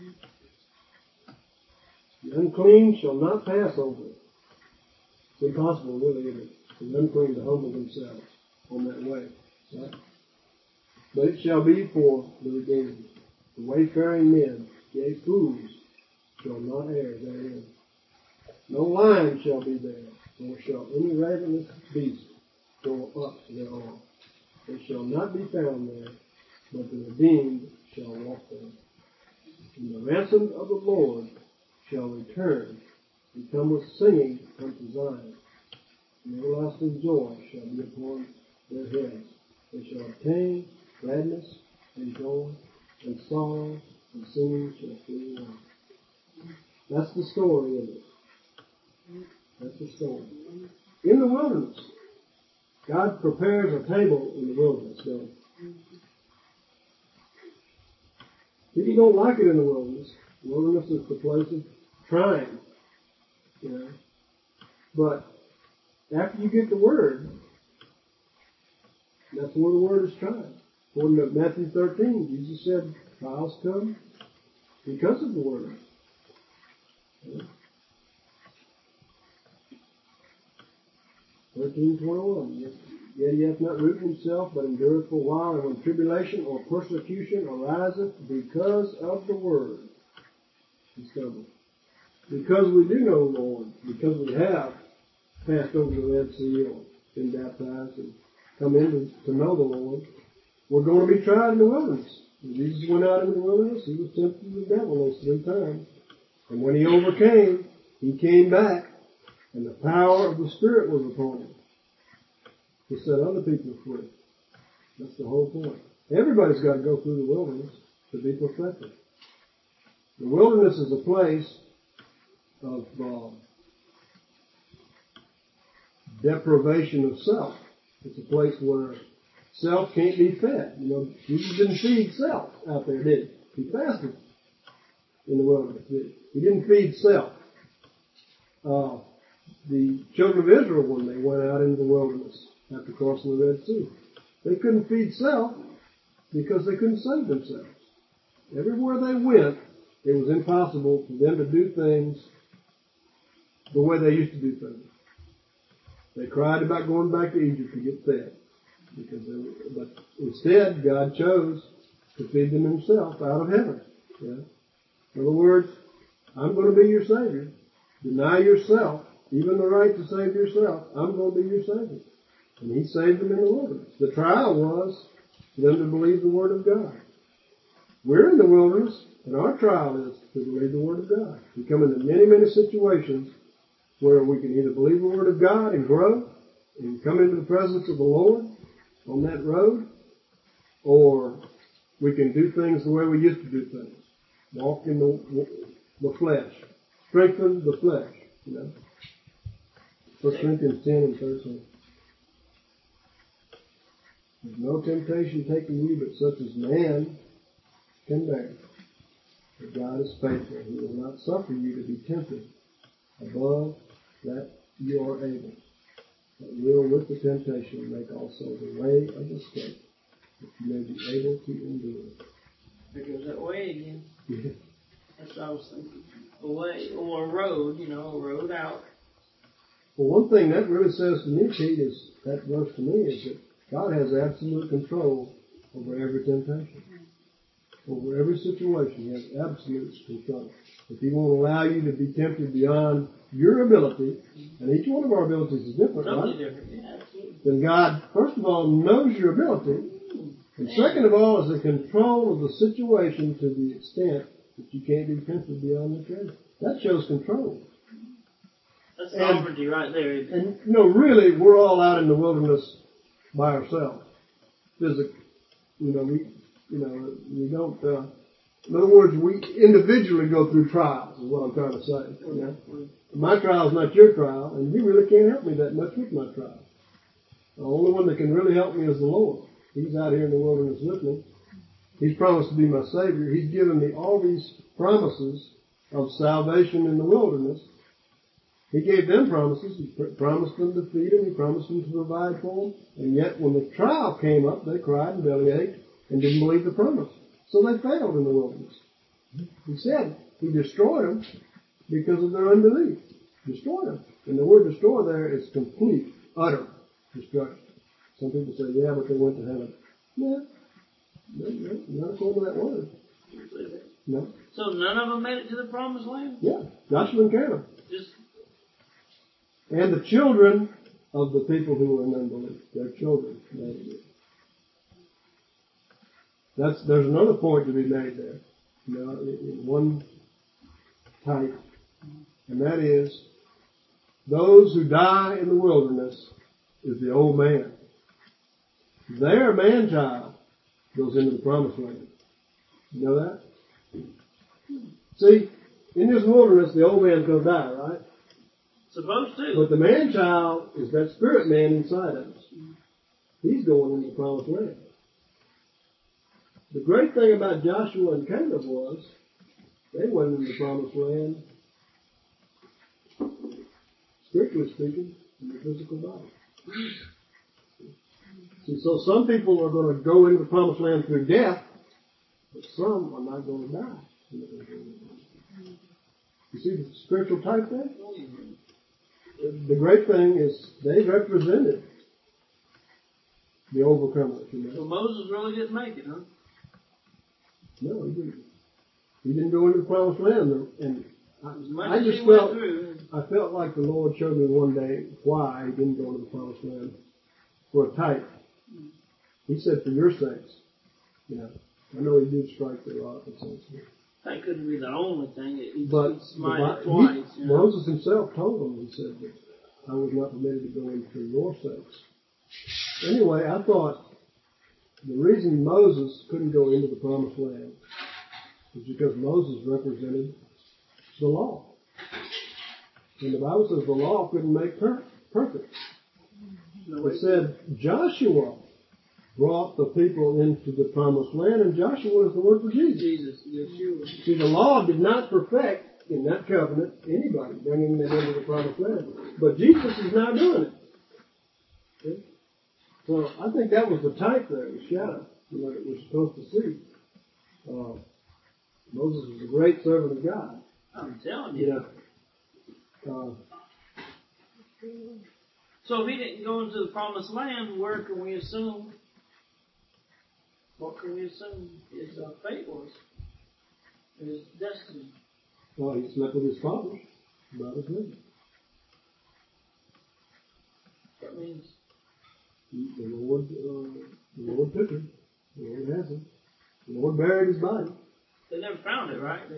The unclean shall not pass over it. It's impossible, really, isn't it, for the unclean to humble themselves on that way. Right? But it shall be for the redeemed. The wayfaring men, yea, fools, shall not err therein. No lion shall be there, nor shall any ravenous beast go up thereon. They shall not be found there, but the redeemed shall walk there. And the ransomed of the Lord shall return and come with singing unto Zion. And everlasting joy shall be upon their heads. They shall obtain gladness and joy and sorrow and singing shall flee away. That's the story of it. That's the story. In the wilderness, God prepares a table in the wilderness, don't he? People don't like it in the wilderness. The wilderness is the place of trying, you know. But after you get the Word, that's where the Word is trying. According to Matthew 13, Jesus said, trials come because of the Word. Yeah. 13:21. Yet he hath not rooted himself, but endureth for a while, and when tribulation or persecution ariseth because of the Word, he stumbleth. Because we do know the Lord, because we have passed over the Red Sea or been baptized and come in to know the Lord, we're going to be tried in the wilderness. When Jesus went out into the wilderness, he was tempted of the devil those 3 times. And when he overcame, he came back, and the power of the Spirit was upon him to set other people free. That's the whole point. Everybody's got to go through the wilderness to be perfected. The wilderness is a place of deprivation of self. It's a place where self can't be fed. You know, Jesus didn't feed self out there, did he? He fasted in the wilderness, did he? He didn't feed self. The children of Israel, when they went out into the wilderness after crossing the Red Sea, they couldn't feed self because they couldn't save themselves. Everywhere they went, it was impossible for them to do things the way they used to do things. They cried about going back to Egypt to get fed, but instead God chose to feed them himself out of heaven. Yeah? In other words, I'm going to be your Savior. Deny yourself, even the right to save yourself. I'm going to be your Savior. And he saved them in the wilderness. The trial was for them to believe the Word of God. We're in the wilderness, and our trial is to believe the Word of God. We come into many, many situations where we can either believe the Word of God and grow and come into the presence of the Lord on that road, or we can do things the way we used to do things. Walk in the flesh. Strengthen the flesh, you know. 1 Corinthians 10 and 13. There's no temptation taking you but such as man can bear. But God is faithful. He will not suffer you to be tempted above that you are able. But will with the temptation make also the way of escape, that you may be able to endure. There goes that way again. Yeah. That's what I was thinking. A way, or a road, a road out. Well, one thing that really says to me, Pete, is that verse to me is that God has absolute control over every temptation. Over every situation, he has absolute control. If he won't allow you to be tempted beyond your ability, and each one of our abilities is different, Totally right? different, yeah, absolutely. Then God, first of all, knows your ability, and second of all, is in control of the situation to the extent that you can't be tempted beyond the truth. That shows control. That's sovereignty right there. And really, we're all out in the wilderness by ourselves. Physically, we don't. In other words, we individually go through trials. Is what I'm trying to say. You know? My trial is not your trial, and you really can't help me that much with my trial. The only one that can really help me is the Lord. He's out here in the wilderness with me. He's promised to be my Savior. He's given me all these promises of salvation in the wilderness. He gave them promises. He promised them to feed them. He promised them to provide for them. And yet when the trial came up, they cried and bellyached and didn't believe the promise. So they failed in the wilderness. He said he destroyed them because of their unbelief. Destroyed them. And the word destroy there is complete, utter destruction. Some people say, yeah, but they went to heaven. No, not according to that word. No. So none of them made it to the promised land? Yeah, Joshua and Caleb. Just. And the children of the people who were in unbelief, their children made it. There's another point to be made there. In one type, and that is those who die in the wilderness is the old man. Their man-child goes into the promised land. You know that? See, in this wilderness, the old man's going to die, right? Supposed to. But the man-child is that spirit man inside of us. He's going into the promised land. The great thing about Joshua and Caleb was they went into the promised land, strictly speaking, in the physical body. See, so some people are going to go into the promised land through death, but some are not going to die. You see the spiritual type there? The great thing is they represented the overcomers. So Moses really didn't make it, huh? No, he didn't. He didn't go into the promised land, and I felt like the Lord showed me one day why he didn't go into the promised land for a type. He said, for your sakes. I know he did strike the rock and saints. That couldn't be the only thing. But twice. Moses himself told him, he said that I was not permitted to go in for your sakes. Anyway, I thought the reason Moses couldn't go into the promised land is because Moses represented the law. And the Bible says the law couldn't make perfect. It said Joshua brought the people into the promised land, and Joshua is the word for Jesus. Yeshua. See, the law did not perfect in that covenant anybody bringing them into the promised land. But Jesus is now doing it. See? So I think that was the type there, the shadow, that we're supposed to see. Moses was a great servant of God. I'm telling you. So if he didn't go into the promised land, where can we assume? What can we assume his fate was? His destiny? Well, he slept with his fathers. About his name. That means the Lord took him. The Lord has him. The Lord buried his body. They never found it, right?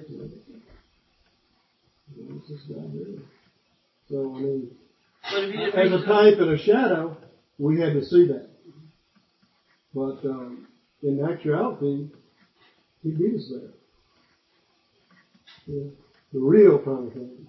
So, I mean, as a type and a shadow, we had to see that. But in actuality, he beat us there. Yeah. The real promised land.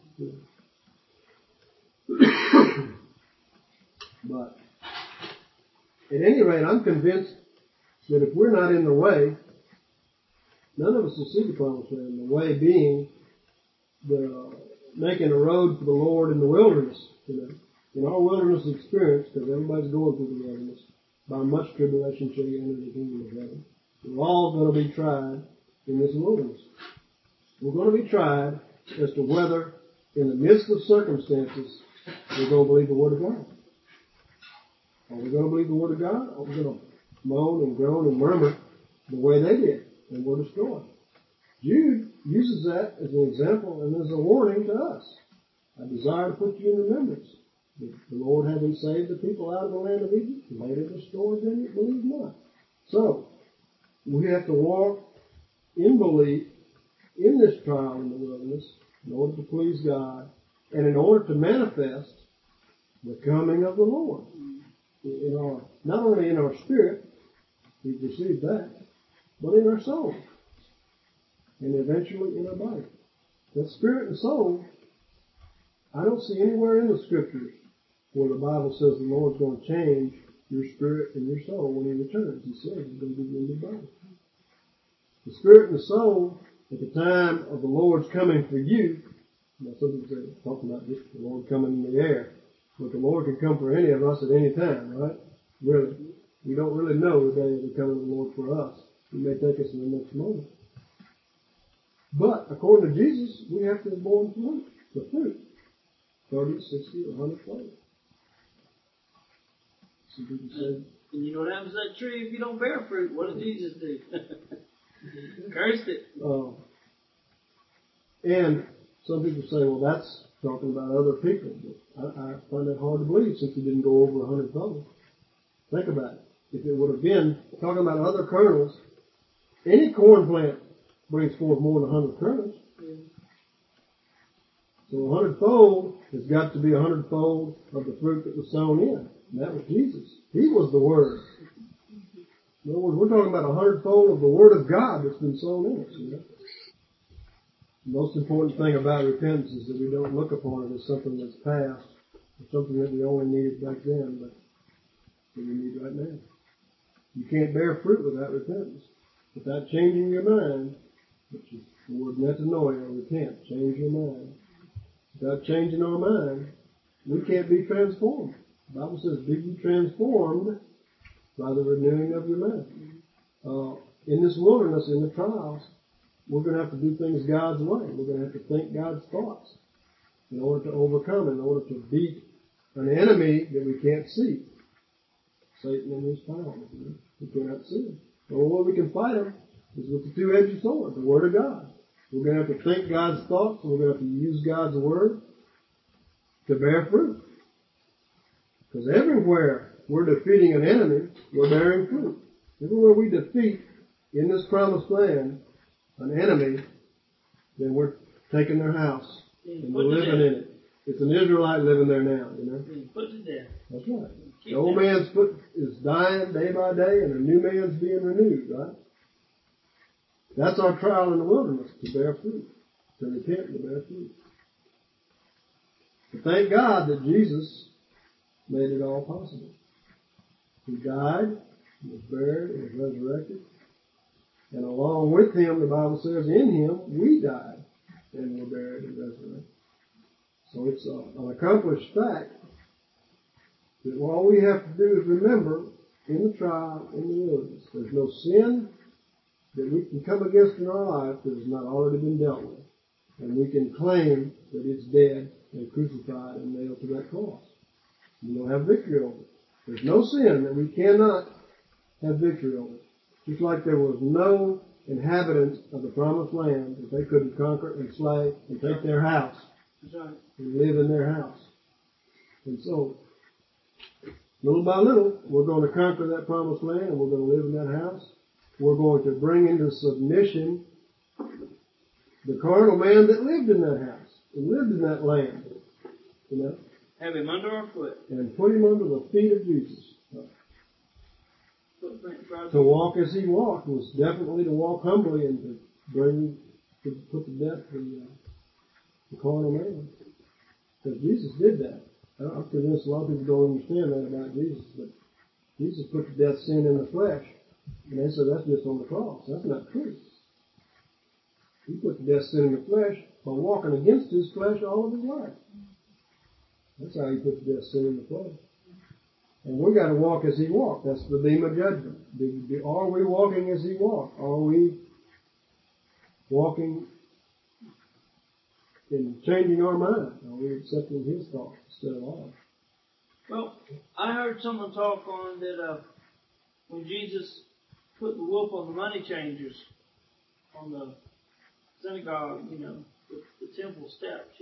Yeah. But at any rate, I'm convinced that if we're not in the way, none of us will see the promised land. The way being the making a road for the Lord in the wilderness. In our wilderness experience, because everybody's going through the wilderness, by much tribulation shall you enter the kingdom of heaven. We're all going to be tried in this wilderness. We're going to be tried as to whether, in the midst of circumstances, we're going to believe the Word of God. Are we going to believe the Word of God? Or are we going to moan and groan and murmur the way they did and were destroyed? Jude uses that as an example and as a warning to us. I desire to put you in remembrance. The Lord having saved the people out of the land of Egypt, later destroyed them that believe not. So, we have to walk in belief in this trial in the wilderness in order to please God and in order to manifest the coming of the Lord. Not only in our spirit, we've received that, but in our soul. And eventually in our body. That spirit and soul, I don't see anywhere in the scriptures where the Bible says the Lord's going to change your spirit and your soul when He returns. He says He's going to give you a new body. The spirit and the soul at the time of the Lord's coming for you, now some people say, talking about just the Lord coming in the air, but the Lord can come for any of us at any time, right? Really. We don't really know the day of the coming of the Lord for us. He may take us in the next moment. But according to Jesus, we have to be born fruit, the fruit. 30, 60, or 100 fold. Some people say, and you know what happens to that tree if you don't bear fruit? What did Jesus do? Cursed it. And some people say, well, that's talking about other people. But I find that hard to believe since he didn't go over 100 fold. Think about it. If it would have been talking about other kernels, any corn plant brings forth more than 100 kernels. Yeah. So 100-fold has got to be 100-fold of the fruit that was sown in. And that was Jesus. He was the Word. In other words, we're talking about 100-fold of the Word of God that's been sown in us. You know? The most important thing about repentance is that we don't look upon it as something that's past, or something that we only needed back then, but that we need right now. You can't bear fruit without repentance. Without changing your mind, which is the word metanoia, or repent, change your mind. Without changing our mind, we can't be transformed. The Bible says, be ye transformed by the renewing of your mind. In this wilderness, in the trials, we're going to have to do things God's way. We're going to have to think God's thoughts in order to overcome, in order to beat an enemy that we can't see. Satan and his power. We cannot see him. The only way we can fight him is with the two-edged sword, the Word of God. We're going to have to think God's thoughts, and we're going to have to use God's Word to bear fruit. Because everywhere we're defeating an enemy, we're bearing fruit. Everywhere we defeat in this promised land an enemy, then we're taking their house and we're living in it. It's an Israelite living there now, you know. Put to death. That's right. The old man's foot is dying day by day, and a new man's being renewed, right? That's our trial in the wilderness, to bear fruit, to repent and to bear fruit. But thank God that Jesus made it all possible. He died, he was buried, he was resurrected, and along with him, the Bible says, in him we died and were buried and resurrected. So it's an accomplished fact that all we have to do is remember in the trial, in the wilderness, there's no sin that we can come against in our life that has not already been dealt with. And we can claim that it's dead and crucified and nailed to that cross. We don't have victory over it. There's no sin that we cannot have victory over. Just like there was no inhabitants of the promised land that they couldn't conquer and slay and take their house and live in their house. And so, little by little, we're going to conquer that promised land and we're going to live in that house. We're going to bring into submission the carnal man that lived in that house and lived in that land. You know? Have him under our foot. And put him under the feet of Jesus. To walk as he walked was definitely to walk humbly and to put to death the carnal man. Because Jesus did that. I'm convinced a lot of people don't understand that about Jesus, but Jesus put to death sin in the flesh. And they say that's just on the cross. That's not true. He put to death sin in the flesh by walking against his flesh all of his life. That's how he put to death sin in the flesh. And we've got to walk as he walked. That's the beam of judgment. Are we walking as he walked? Are we walking in changing our mind? Are we accepting his thoughts instead of ours? Well, I heard someone talk on that when Jesus put the whoop on the money changers on the synagogue, the temple steps,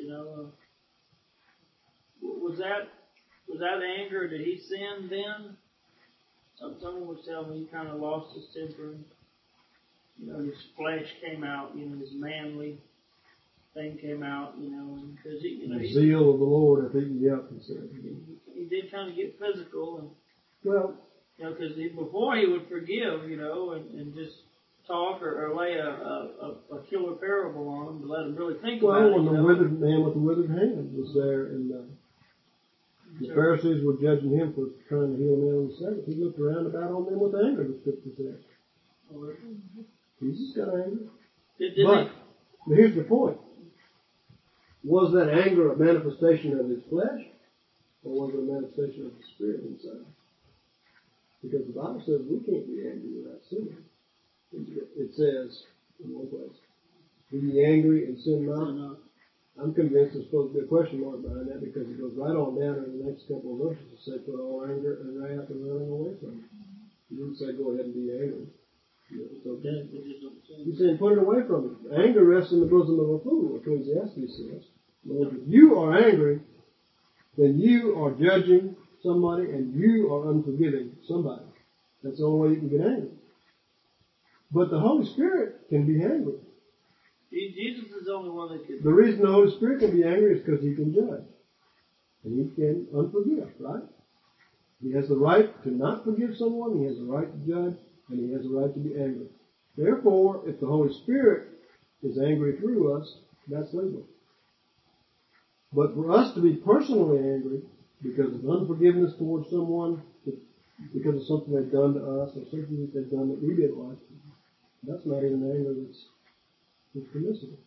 was that anger? Did he sin then? Someone was telling me he kind of lost his temper. His flesh came out, his manly thing came out, because the zeal of the Lord hath eaten me up, he said. He did kind of get physical, and because before he would forgive, and just talk or lay a killer parable on them to let them really think about it. Well, when the withered man with the withered hand was there, and the Pharisees were judging him for trying to heal a man on the Sabbath, he looked around about on them with anger that took possession. Jesus got angry. But here's the point. Was that anger a manifestation of his flesh? Or was it a manifestation of the Spirit inside? Because the Bible says we can't be angry without sinning. It says, in one place, be ye angry and sin not. I'm convinced there's supposed to be a question mark behind that because it goes right on down in the next couple of verses to say, put all anger and wrath and running away from it. He didn't say go ahead and be angry. It's okay. He's saying put it away from it. Anger rests in the bosom of a fool, Ecclesiastes says. Lord, if you are angry, then you are judging somebody and you are unforgiving somebody. That's the only way you can get angry. But the Holy Spirit can be angry. Jesus is the only one that can. The reason the Holy Spirit can be angry is because he can judge. And he can unforgive, right? He has the right to not forgive someone, he has the right to judge, and he has the right to be angry. Therefore, if the Holy Spirit is angry through us, that's legal. But for us to be personally angry because of unforgiveness towards someone, because of something they've done to us, or something that they've done that we didn't like, that's not even anger that's permissible.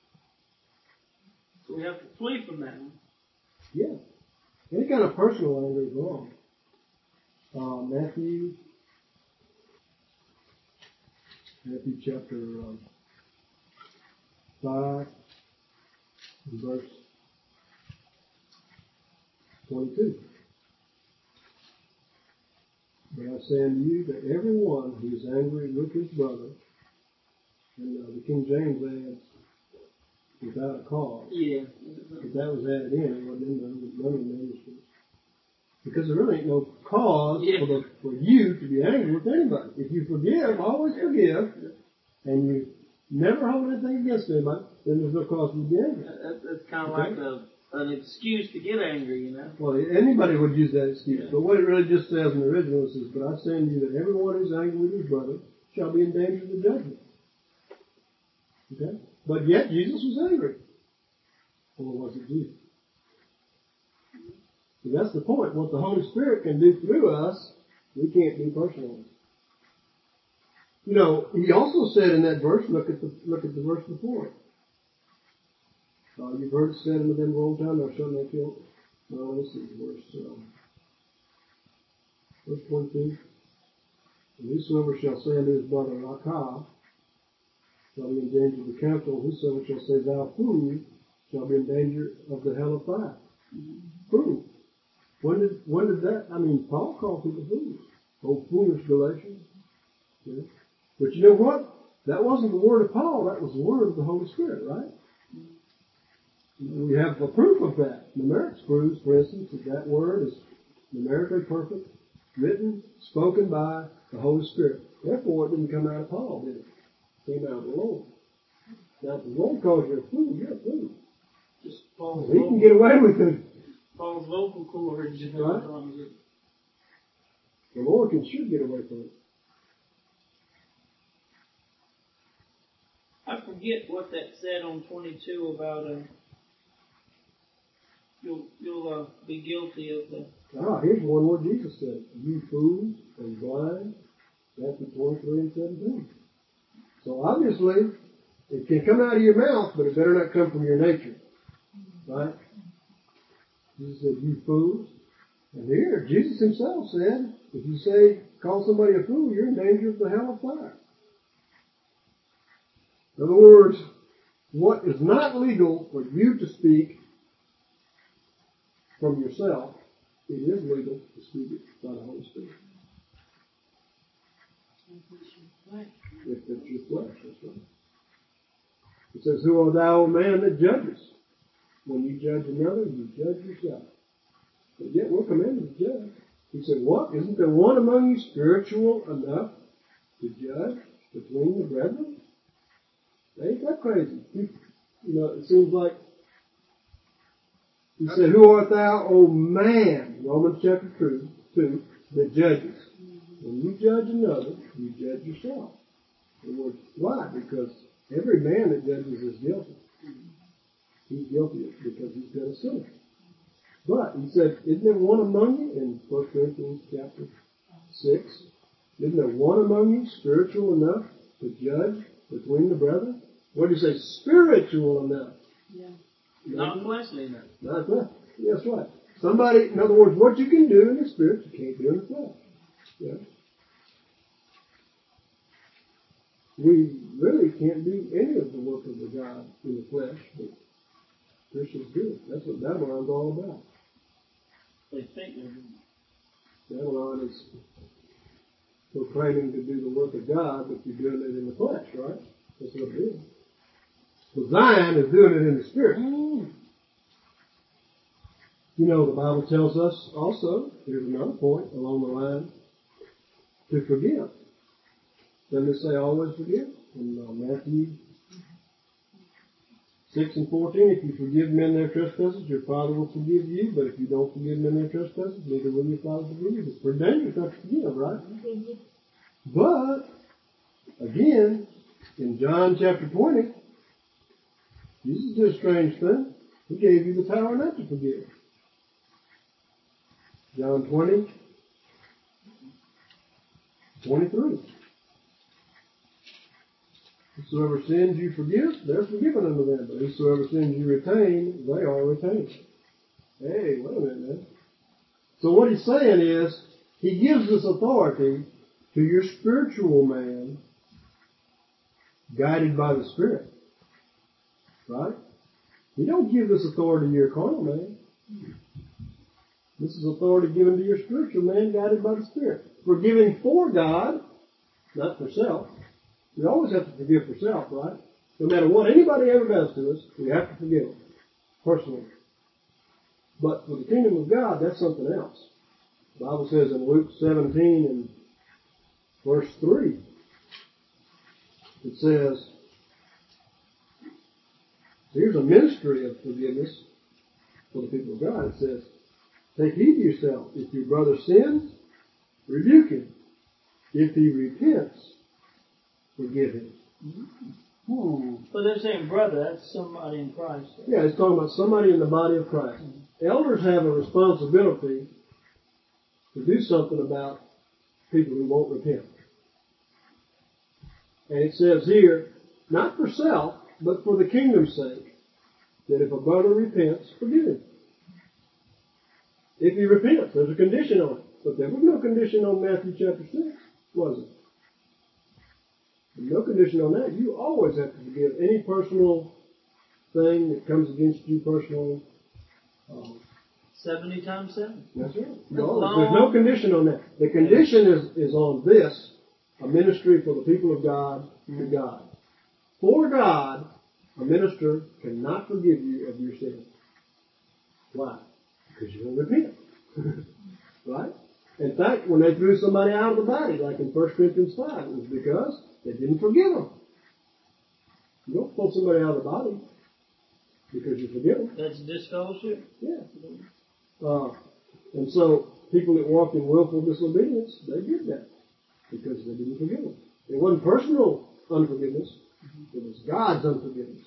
So we have to flee from that. Yeah. Any kind of personal anger is wrong. Matthew chapter 5, verse 22. But I say unto you that everyone who is angry with his brother, and the King James adds, without a cause. Yeah. If that was added in, it wasn't in there. It was none of the manuscripts. Because there really ain't no cause for you to be angry with anybody. If you forgive, always forgive, and you never hold anything against anybody, then there's no cause for you to be angry. That's kind of like an excuse to get angry, you know. Well, anybody would use that excuse. Yeah. But what it really just says in the original is, but I say unto you that everyone who's angry with his brother shall be in danger of the judgment. Okay? But yet Jesus was angry. Or was it Jesus? See, that's the point. What the Holy Spirit can do through us, we can't do personally. You know, he also said in that verse, look at the verse before it. You've heard it said in the long time, thou shalt not kill. No, this is verse 22. And whosoever shall say unto his brother, Rakah, shall be in danger of the council. Whosoever shall say, thou fool, shall be in danger of the hell of fire. Fool. When did that? I mean, Paul called people fools. Oh, foolish Galatians. Yeah. But you know what? That wasn't the word of Paul. That was the word of the Holy Spirit, right? We have a proof of that. Numerics proves, for instance, that word is numerically perfect, written, spoken by the Holy Spirit. Therefore, it didn't come out of Paul, did it? It came out of the Lord. Now, if the Lord calls you a fool, you're a fool. Just Paul's he can get away with it. Paul's vocal cords. Right? The Lord can sure get away from it. I forget what that said on 22 about you'll be guilty of the. Here's one where Jesus said, you fools and blind. That's in 23 and 17. So obviously, it can come out of your mouth, but it better not come from your nature. Right? Jesus said, you fools. And here, Jesus himself said, if you call somebody a fool, you're in danger of the hell of fire. In other words, what is not legal for you to speak from yourself, it is legal to speak it by the Holy Spirit. If it's your flesh, that's right. It says, who art thou, O man, that judgest? When you judge another, you judge yourself. But yet we're commanded to judge. He said, what? Isn't there one among you spiritual enough to judge between the brethren? Ain't that crazy? You know, it seems like he said, who art thou, O man, Romans chapter 2, that judges? When you judge another, you judge yourself. In other words, why? Because every man that judges is guilty. He's guilty because he's been a sinner. But he said, isn't there one among you, in 1 Corinthians chapter 6, isn't there one among you spiritual enough to judge between the brethren? What do you say? Spiritual enough. Yeah. Not fleshly enough. Not fleshly. That's right. Somebody, in other words, what you can do in the Spirit, you can't do in the flesh. Yeah. We really can't do any of the work of the God in the flesh, but Christians do it. That's what Babylon's all about. They think they're doing it. Babylon is proclaiming to do the work of God, but you're doing it in the flesh, right? That's what it is. But Zion is doing it in the Spirit. You know, the Bible tells us also, here's another point along the line, to forgive. Doesn't it say always forgive? In Matthew 6:14, if you forgive men their trespasses, your Father will forgive you. But if you don't forgive men their trespasses, neither will your Father forgive you. It's pretty dangerous not to forgive, right? But, again, in John chapter 20, Jesus did a strange thing. He gave you the power not to forgive. John 20:23. Whosoever sins you forgive, they're forgiven unto them. But whosoever sins you retain, they are retained. Hey, wait a minute, man. So what he's saying is, he gives this authority to your spiritual man, guided by the Spirit. Right? You don't give this authority to your carnal man. This is authority given to your spiritual man, guided by the Spirit. Forgiving for God, not for self. We always have to forgive for self, right? No matter what anybody ever does to us, we have to forgive them, personally. But for the kingdom of God, that's something else. The Bible says in Luke 17 and verse 3, it says, here's a ministry of forgiveness for the people of God. It says, take heed to yourself. If your brother sins, rebuke him. If he repents, forgive him. But they're saying brother, that's somebody in Christ. Yeah, it's talking about somebody in the body of Christ. Elders have a responsibility to do something about people who won't repent. And it says here, not for self, but for the kingdom's sake, that if a brother repents, forgive him. If he repents, there's a condition on it. But there was no condition on Matthew chapter 6, was it? There's no condition on that. You always have to forgive any personal thing that comes against you personally. 70 times 7. That's right. There's no condition on that. The condition is on this, a ministry for the people of God to God. For God, a minister cannot forgive you of your sin. Why? Because you won't repent. Right? In fact, when they threw somebody out of the body, like in 1 Corinthians 5, it was because they didn't forgive them. You don't pull somebody out of the body because you forgive them. That's disfellowship? Yeah. And so, people that walked in willful disobedience, they did that because they didn't forgive them. It wasn't personal unforgiveness. It was God's unforgiveness.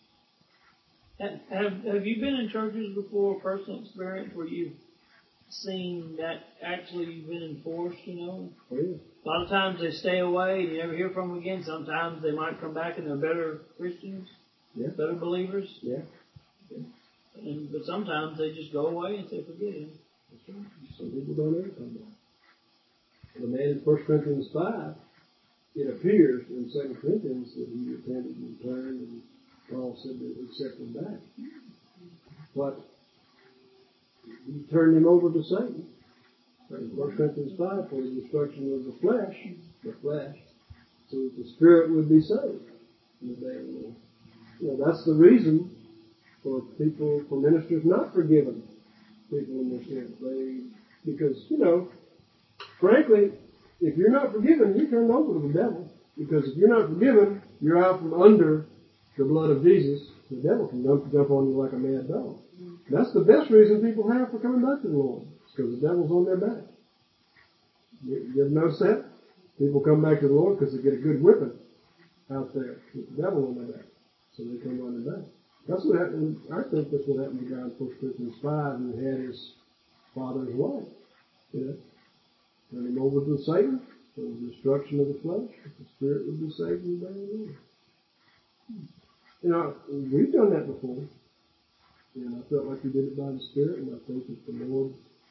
Have you been in churches before, personal experience, where you've seen that actually you've been enforced, you know? Oh, yeah. A lot of times they stay away and you never hear from them again. Sometimes they might come back and they're better Christians, better believers. Yeah. But sometimes they just go away and say, forget him. That's right. Some people don't ever come back. The man in 1 Corinthians 5, it appears in 2 Corinthians that he repented and turned, and Paul said to accept him back. But he turned him over to Satan. In 1 Corinthians 5, for the destruction of the flesh, so that the spirit would be saved in the day of the Lord. You know, that's the reason for ministers not forgiving people in their sins. Because, you know, frankly, if you're not forgiven, you're turned over to the devil. Because if you're not forgiven, you're out from under the blood of Jesus. The devil can jump on you like a mad dog. That's the best reason people have for coming back to the Lord. It's because the devil's on their back. You ever notice that? People come back to the Lord because they get a good whipping out there with the devil on their back. So they come running back. That's what happened. I think that's what happened to God in 1 Corinthians 5, who had his father's wife. You know, turn him over to Satan for the destruction of the flesh, that the spirit would be saved in the day of the Lord. You know, we've done that before. And I felt like we did it by the Spirit, and I think that the Lord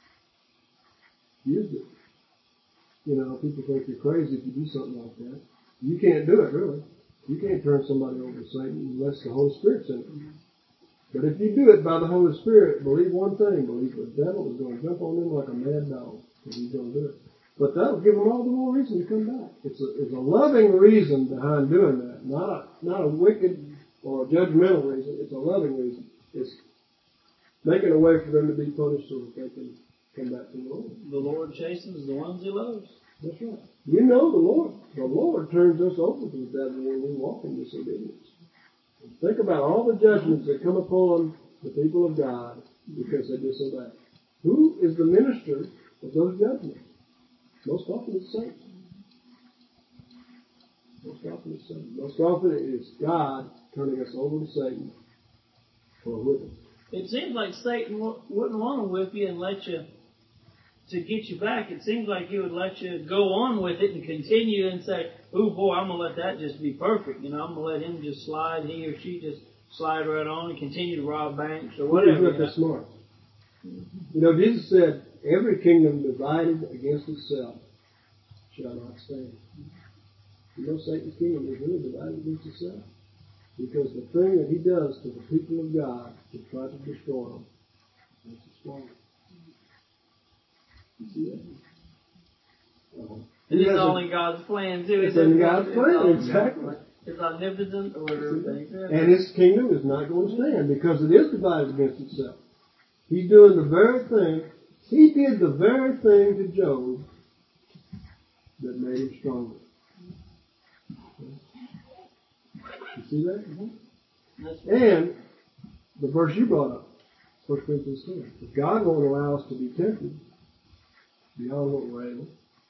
used it. You know, people think you're crazy if you do something like that. You can't do it, really. You can't turn somebody over to Satan unless the Holy Spirit's in it. But if you do it by the Holy Spirit, believe one thing, believe the devil is going to jump on them like a mad dog, and he's going to do it. But that'll give them all the more reason to come back. It's a loving reason behind doing that, not a wicked or a judgmental reason. It's a loving reason. It's making a way for them to be punished so that they can come back to the Lord. The Lord chastens the ones He loves. That's right. You know the Lord. The Lord turns us over to the devil when we walk in disobedience. Think about all the judgments that come upon the people of God because they disobey. Who is the minister of those judgments? Most often it's Satan. Most often it's Satan. Most often it is God turning us over to Satan for a whipping. It seems like Satan wouldn't want to whip you and let you, to get you back. It seems like he would let you go on with it and continue and say, "Oh boy, I'm going to let that just be perfect. You know, I'm going to let him just slide, he or she just slide right on and continue to rob banks or whatever." Look at smart. You know, Jesus said, "Every kingdom divided against itself shall not stand." You know, Satan's kingdom is really divided against itself. Because the thing that he does to the people of God to try to destroy them, makes it stronger. You see that? And it's all in God's plan, too. It's in God's plan, exactly. It's omnipotent order of things. And his kingdom is not going to stand because it is divided against itself. He's doing the very thing. He did the very thing to Job that made him stronger. You see that? And the verse you brought up, 1 Corinthians 10. If God won't allow us to be tempted beyond what we're able,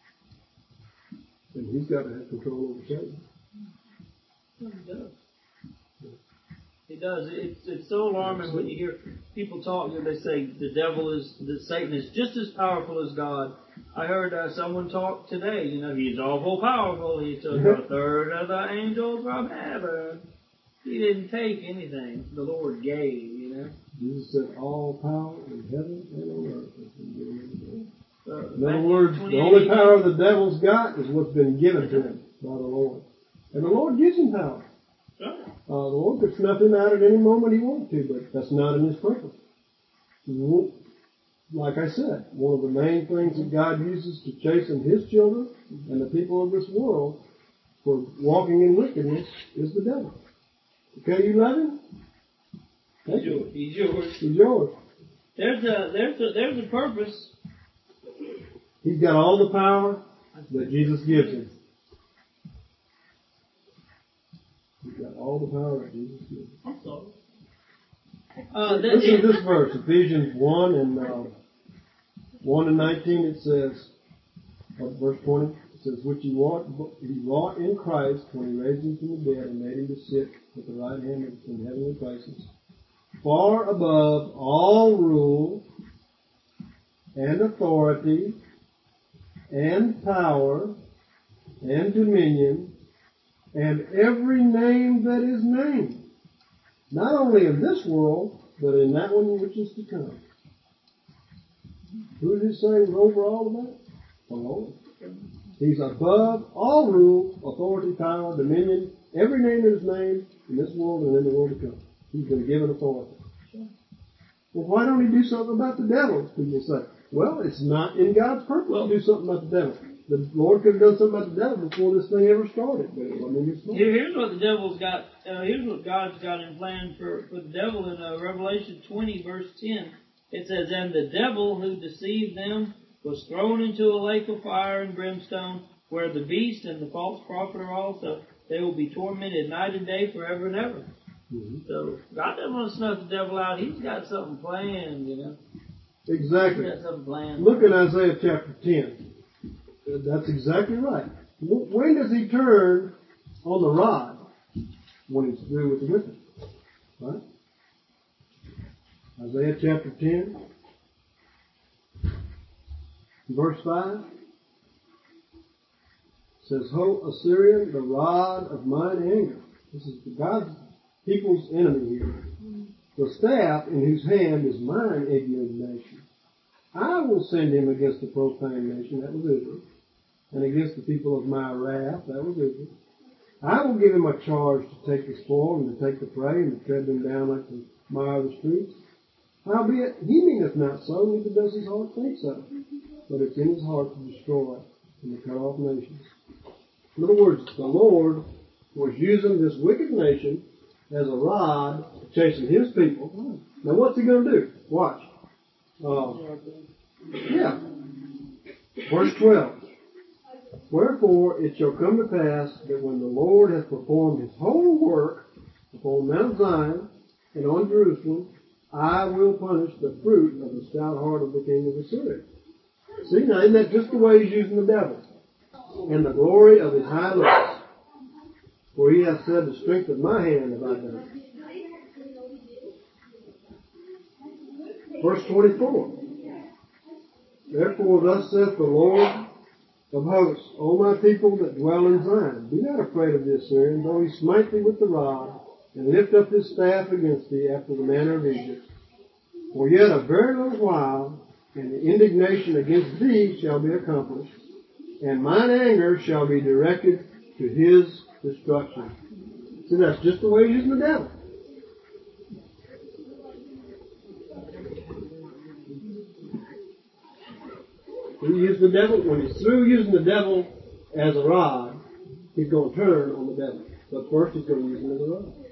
then He's got to have control over Satan. He does. He does. It's so alarming when you hear people talk and they say Satan is just as powerful as God. I heard someone talk today. You know, he's awful powerful. He took a third of the angels from heaven. He didn't take anything. The Lord gave, you know. Jesus said, "All power in heaven and on earth has been given unto me." In other words, the only power the devil's got is what's been given to him by the Lord. And the Lord gives him power. The Lord could snuff him out at any moment He wanted to, but that's not in His purpose. Like I said, one of the main things that God uses to chasten His children and the people of this world for walking in wickedness is the devil. Okay, you love him? He's yours. He's yours. There's a purpose. He's got all the power that Jesus gives him. He's got all the power that Jesus gives him. I'm sorry. Listen to this verse, Ephesians 1 and 19. It says, verse 20. It says, "Which He wrought in Christ when He raised Him from the dead and made Him to sit at the right hand in heavenly places, far above all rule and authority and power and dominion and every name that is named, not only in this world, but in that one which is to come." Who did He say was over all of that? The Lord. He's above all rule, authority, power, dominion, every name that is named in this world and in the world to come. He's been given authority. Well, why don't He do something about the devil? People say, well, it's not in God's purpose to do something about the devil. The Lord could have done something about the devil before this thing ever started, but it wasn't in His plan. Here's what the devil's got. Here's what God's got in plan for the devil in Revelation 20, verse 10. It says, "And the devil who deceived them was thrown into a lake of fire and brimstone, where the beast and the false prophet are also. They will be tormented night and day forever and ever." Mm-hmm. So God doesn't want to snuff the devil out. He's got something planned, you know. Exactly. He's got something planned. Look at Isaiah chapter 10. That's exactly right. When does He turn on the rod? When He's through with the wicked. Right? Isaiah chapter 10, verse 5 says, "Ho, Assyrian, the rod of mine anger This is God's people's enemy here. The staff in whose hand is mine indignation. I will send him against the profane nation, that was Israel, and against the people of my wrath, that was Israel. I will give him a charge to take the spoil and to take the prey and to tread them down like the mire of the streets. Howbeit, he meaneth not so, neither does his heart think so. But it's in his heart to destroy and to cut off nations. In other words, the Lord was using this wicked nation as a rod chasing his people. Now what's he going to do? Watch. Verse 12. Wherefore it shall come to pass that when the Lord hath performed his whole work upon Mount Zion and on Jerusalem, I will punish the fruit of the stout heart of the king of Assyria. See, now isn't that just the way he's using the devil? And the glory of his high looks. For he hath said, the strength of my hand have I done. Verse 24. Therefore thus saith the Lord of hosts, O my people that dwell in Zion, be not afraid of the Assyrian, though he smite thee with the rod, and lift up his staff against thee after the manner of Egypt. For yet a very little while, and the indignation against thee shall be accomplished, and mine anger shall be directed to his destruction. See, that's just the way he's using the devil. He used the devil. When he's through using the devil as a rod, he's going to turn on the devil. But first he's going to use him as a rod.